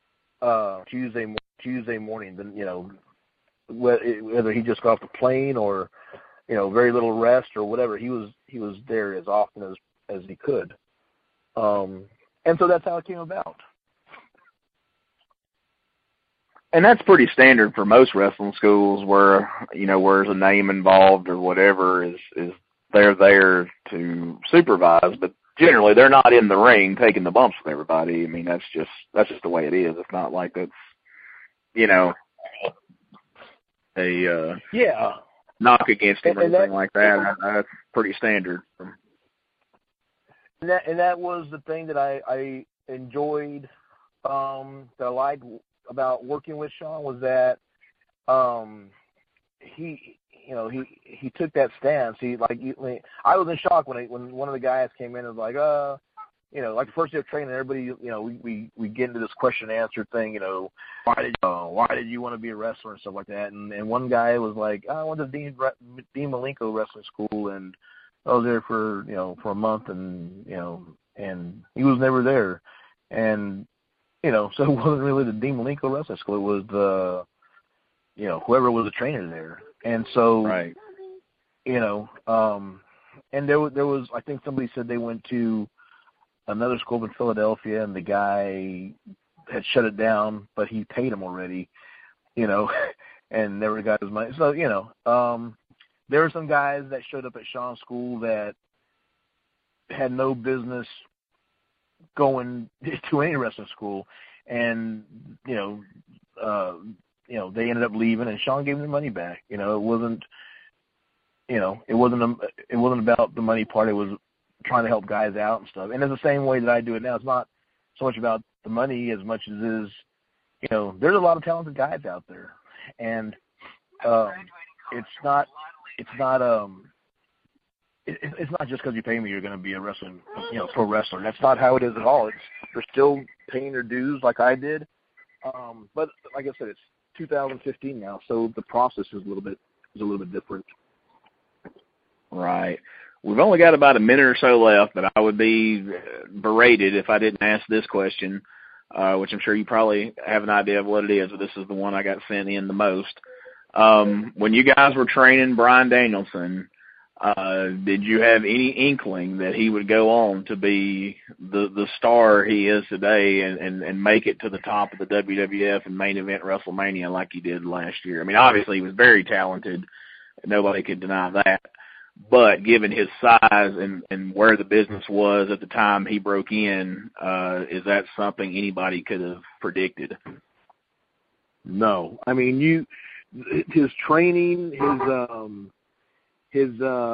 Tuesday morning, then, you know, whether he just got off the plane or, you know, very little rest or whatever, he was there as often as he could. And so that's how it came about. And that's pretty standard for most wrestling schools where, you know, where there's a name involved or whatever is they're there to supervise, but generally they're not in the ring taking the bumps with everybody. I mean, that's just the way it is. It's not like it's, you know, a knock against him or anything like that. That's pretty standard. And that was the thing that I enjoyed, that I liked about working with Sean, was that he took that stance. I was in shock when one of the guys came in and was like, you know, like the first day of training, everybody, you know, we get into this question and answer thing, you know, why did you want to be a wrestler and stuff like that? And one guy was like, I went to Dean Malenko Wrestling School, and I was there for a month, and, you know, and he was never there. And, you know, so it wasn't really the Dean Malenko Wrestling School. It was the, you know, whoever was the trainer there. And so, right. You know, and there was, I think somebody said they went to another school in Philadelphia, and the guy had shut it down, but he paid him already, you know, and never got his money. So, you know, there were some guys that showed up at Sean's school that had no business going to any wrestling school, and they ended up leaving, and Sean gave them their money back. You know, it wasn't about the money part. It was trying to help guys out and stuff. And it's the same way that I do it now. It's not so much about the money as much as it is, you know, there's a lot of talented guys out there, and it's not just because you pay me you're going to be a wrestling, pro wrestler. That's not how it is at all. They're still paying their dues like I did. But like I said, it's 2015 now, so the process is a little bit different. Right. We've only got about a minute or so left, but I would be berated if I didn't ask this question, which I'm sure you probably have an idea of what it is, but this is the one I got sent in the most. When you guys were training Bryan Danielson, did you have any inkling that he would go on to be the star he is today and make it to the top of the WWF and main event WrestleMania like he did last year? I mean, obviously he was very talented. Nobody could deny that. But given his size and where the business was at the time he broke in, is that something anybody could have predicted? No. I mean, his training, his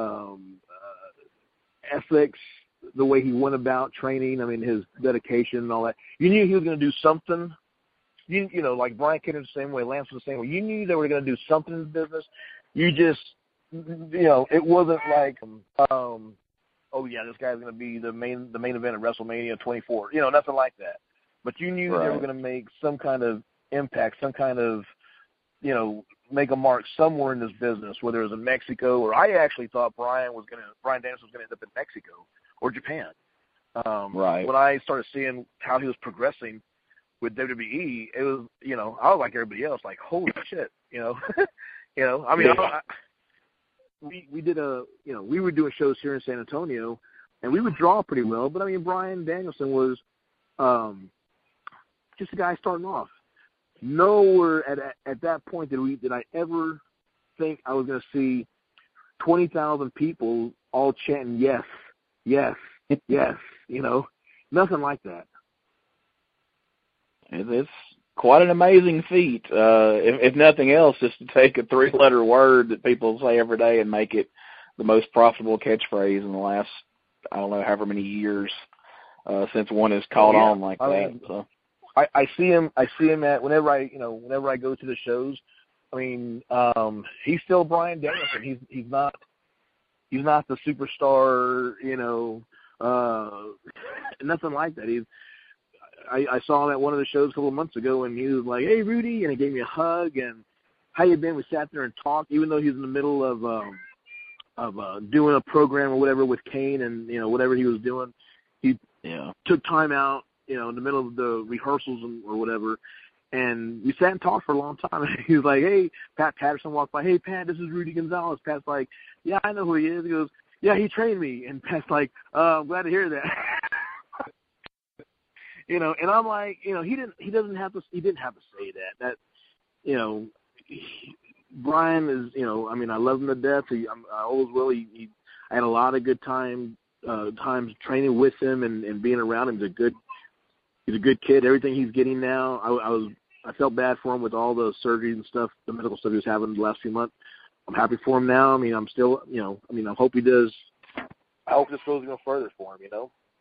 ethics, the way he went about training, I mean, his dedication and all that. You knew he was going to do something. You know, like Brian Kendrick the same way, Lance was the same way. You knew they were going to do something in the business. You just, it wasn't like, oh yeah, this guy's going to be the main event of WrestleMania 24. Nothing like that. But you knew they were going to make some kind of impact, some kind of, make a mark somewhere in this business, whether it was in Mexico or I actually thought Brian Danielson was going to end up in Mexico or Japan. Right. When I started seeing how he was progressing with WWE, it was, I was like everybody else, like, holy shit, I mean, we did we were doing shows here in San Antonio, and we would draw pretty well, but I mean, Bryan Danielson was just a guy starting off. Nowhere at that point did I ever think I was going to see 20,000 people all chanting yes, yes, yes. Nothing like that. It's quite an amazing feat. If nothing else, just to take a 3-letter word that people say every day and make it the most profitable catchphrase in the last, I don't know, however many years since one has caught on like that. Mean, so. I see him at whenever I go to the shows. I mean, he's still Bryan Danielson. He's not the superstar, nothing like that. I saw him at one of the shows a couple of months ago, and he was like, "Hey, Rudy," and he gave me a hug and how you been? We sat there and talked, even though he was in the middle of doing a program or whatever with Kane and whatever he was doing. He took time out, in the middle of the rehearsals or whatever, and we sat and talked for a long time. He was like, "Hey," Pat Patterson walked by, "Hey, Pat, this is Rudy Gonzalez." Pat's like, "Yeah, I know who he is." He goes, "Yeah, he trained me." And Pat's like, "I'm glad to hear that." And I'm like, he didn't have to say that. Brian is, I mean, I love him to death. I always will. I had a lot of good times training with him and being around him. He's a good kid. Everything he's getting now, I felt bad for him with all the surgeries and stuff, the medical stuff he was having the last few months. I'm happy for him now. I mean, I'm still, I hope he does. I hope this goes even further for him,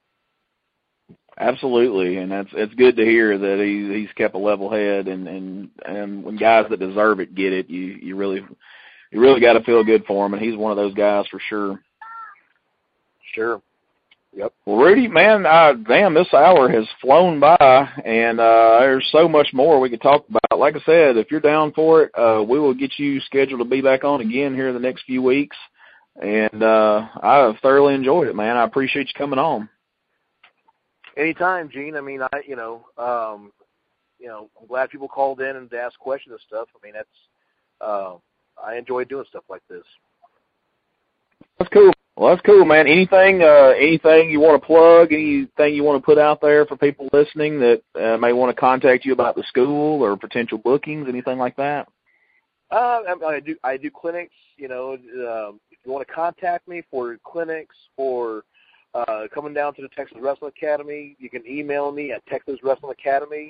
Absolutely, and it's good to hear that he's kept a level head, and when guys that deserve it get it, you really got to feel good for him, and he's one of those guys for sure. Sure. Yep. Well, Rudy, man, damn, this hour has flown by, and there's so much more we could talk about. Like I said, if you're down for it, we will get you scheduled to be back on again here in the next few weeks, and I've thoroughly enjoyed it, man. I appreciate you coming on. Anytime, Gene. I mean, I'm glad people called in and asked questions and stuff. I mean, that's I enjoy doing stuff like this. That's cool. Well, that's cool, man. Anything you want to plug? Anything you want to put out there for people listening that may want to contact you about the school or potential bookings, anything like that? I do clinics. If you want to contact me for clinics or coming down to the Texas Wrestling Academy, you can email me at TexasWrestlingAcademy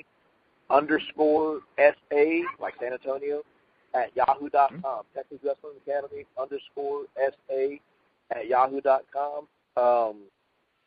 _SA, like San Antonio, at yahoo.com. Texas Wrestling Academy _SA at yahoo.com.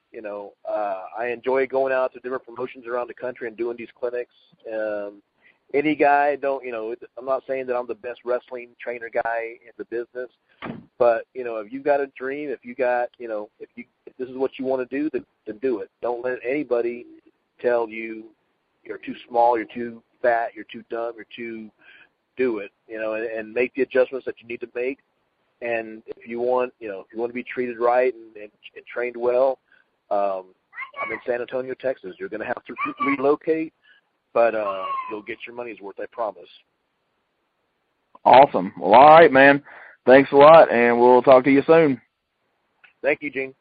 I enjoy going out to different promotions around the country and doing these clinics. any guy, I'm not saying that I'm the best wrestling trainer guy in the business, but, if you've got a dream, if this is what you want to do, then do it. Don't let anybody tell you you're too small, you're too fat, you're too dumb, you're too do it, and make the adjustments that you need to make. And if you want to be treated right and trained well, I'm in San Antonio, Texas. You're going to have to relocate, but you'll get your money's worth, I promise. Awesome. Well, all right, man. Thanks a lot, and we'll talk to you soon. Thank you, Gene.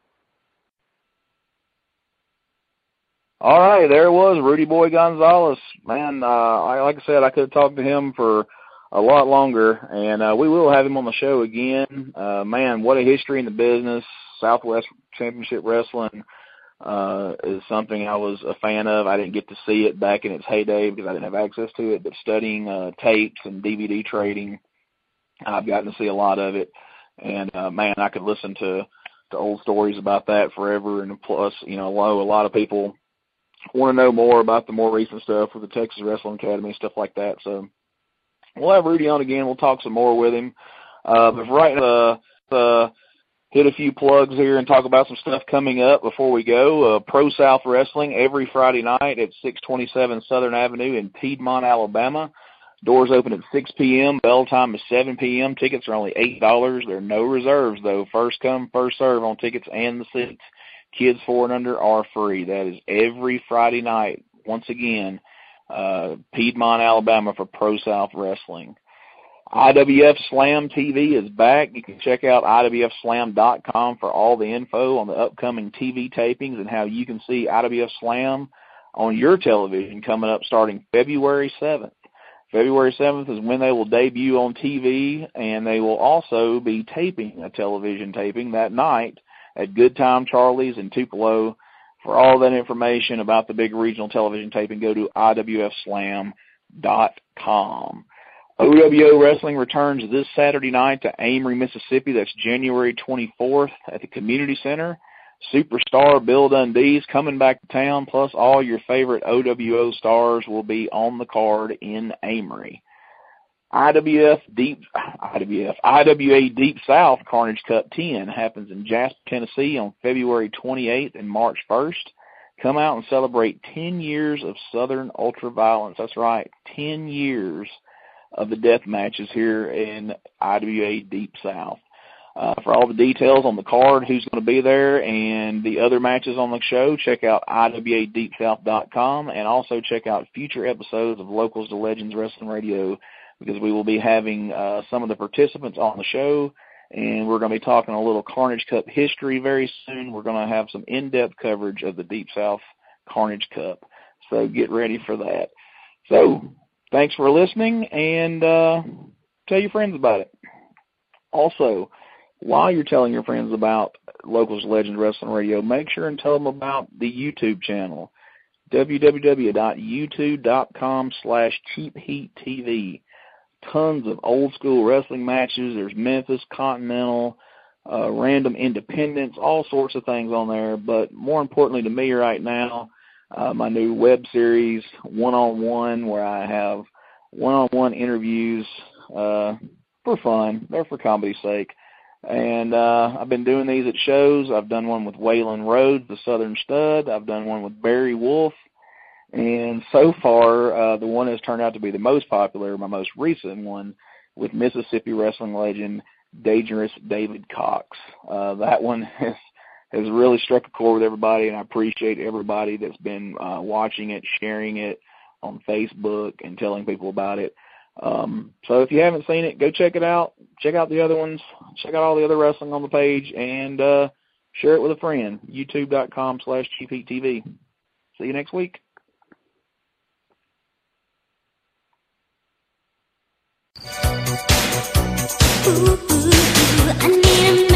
All right, there it was, Rudy Boy Gonzalez. Man, like I said, I could have talked to him for a lot longer, and we will have him on the show again. Man, what a history in the business. Southwest Championship Wrestling is something I was a fan of. I didn't get to see it back in its heyday because I didn't have access to it, but studying tapes and DVD trading, I've gotten to see a lot of it. And, man, I could listen to old stories about that forever. And plus, a lot of people want to know more about the more recent stuff with the Texas Wrestling Academy, stuff like that. So we'll have Rudy on again. We'll talk some more with him. But right now, hit a few plugs here and talk about some stuff coming up before we go. Pro South Wrestling every Friday night at 627 Southern Avenue in Piedmont, Alabama. Doors open at 6 p.m. Bell time is 7 p.m. Tickets are only $8. There are no reserves, though. First come, first serve on tickets and the seats. Kids 4 and under are free. That is every Friday night. Once again, Piedmont, Alabama for Pro South Wrestling. IWF Slam TV is back. You can check out IWFSlam.com for all the info on the upcoming TV tapings and how you can see IWF Slam on your television coming up starting February 7th. February 7th is when they will debut on TV, and they will also be taping a television taping that night at Good Time Charlie's in Tupelo. For all that information about the big regional television taping, go to IWFSlam.com. OWO Wrestling returns this Saturday night to Amory, Mississippi. That's January 24th at the Community Center. Superstar Bill Dundee's coming back to town, plus all your favorite OWO stars will be on the card in Amory. IWA Deep South Carnage Cup 10 happens in Jasper, Tennessee on February 28th and March 1st. Come out and celebrate 10 years of Southern Ultraviolence. That's right, 10 years of the death matches here in IWA Deep South. For all the details on the card, who's going to be there, and the other matches on the show, check out IWADeepSouth.com, and also check out future episodes of Locals to Legends Wrestling Radio, because we will be having some of the participants on the show, and we're going to be talking a little Carnage Cup history very soon. We're going to have some in-depth coverage of the Deep South Carnage Cup, so get ready for that. So thanks for listening, and tell your friends about it. Also, while you're telling your friends about Locals Legends Wrestling Radio, make sure and tell them about the YouTube channel, www.youtube.com/CheapHeatTV. Tons of old school wrestling matches. There's Memphis, Continental, random independents, all sorts of things on there. But more importantly to me right now, my new web series, One-on-One, where I have one-on-one interviews for fun. They're for comedy's sake. And I've been doing these at shows. I've done one with Waylon Rhodes, the Southern Stud. I've done one with Barry Wolf. And so far, the one has turned out to be the most popular, my most recent one, with Mississippi wrestling legend Dangerous David Cox. That one has really struck a chord with everybody, and I appreciate everybody that's been watching it, sharing it on Facebook, and telling people about it. So if you haven't seen it, go check it out. Check out the other ones. Check out all the other wrestling on the page, and share it with a friend. YouTube.com/CheapHeatTV. See you next week. Ooh, I need a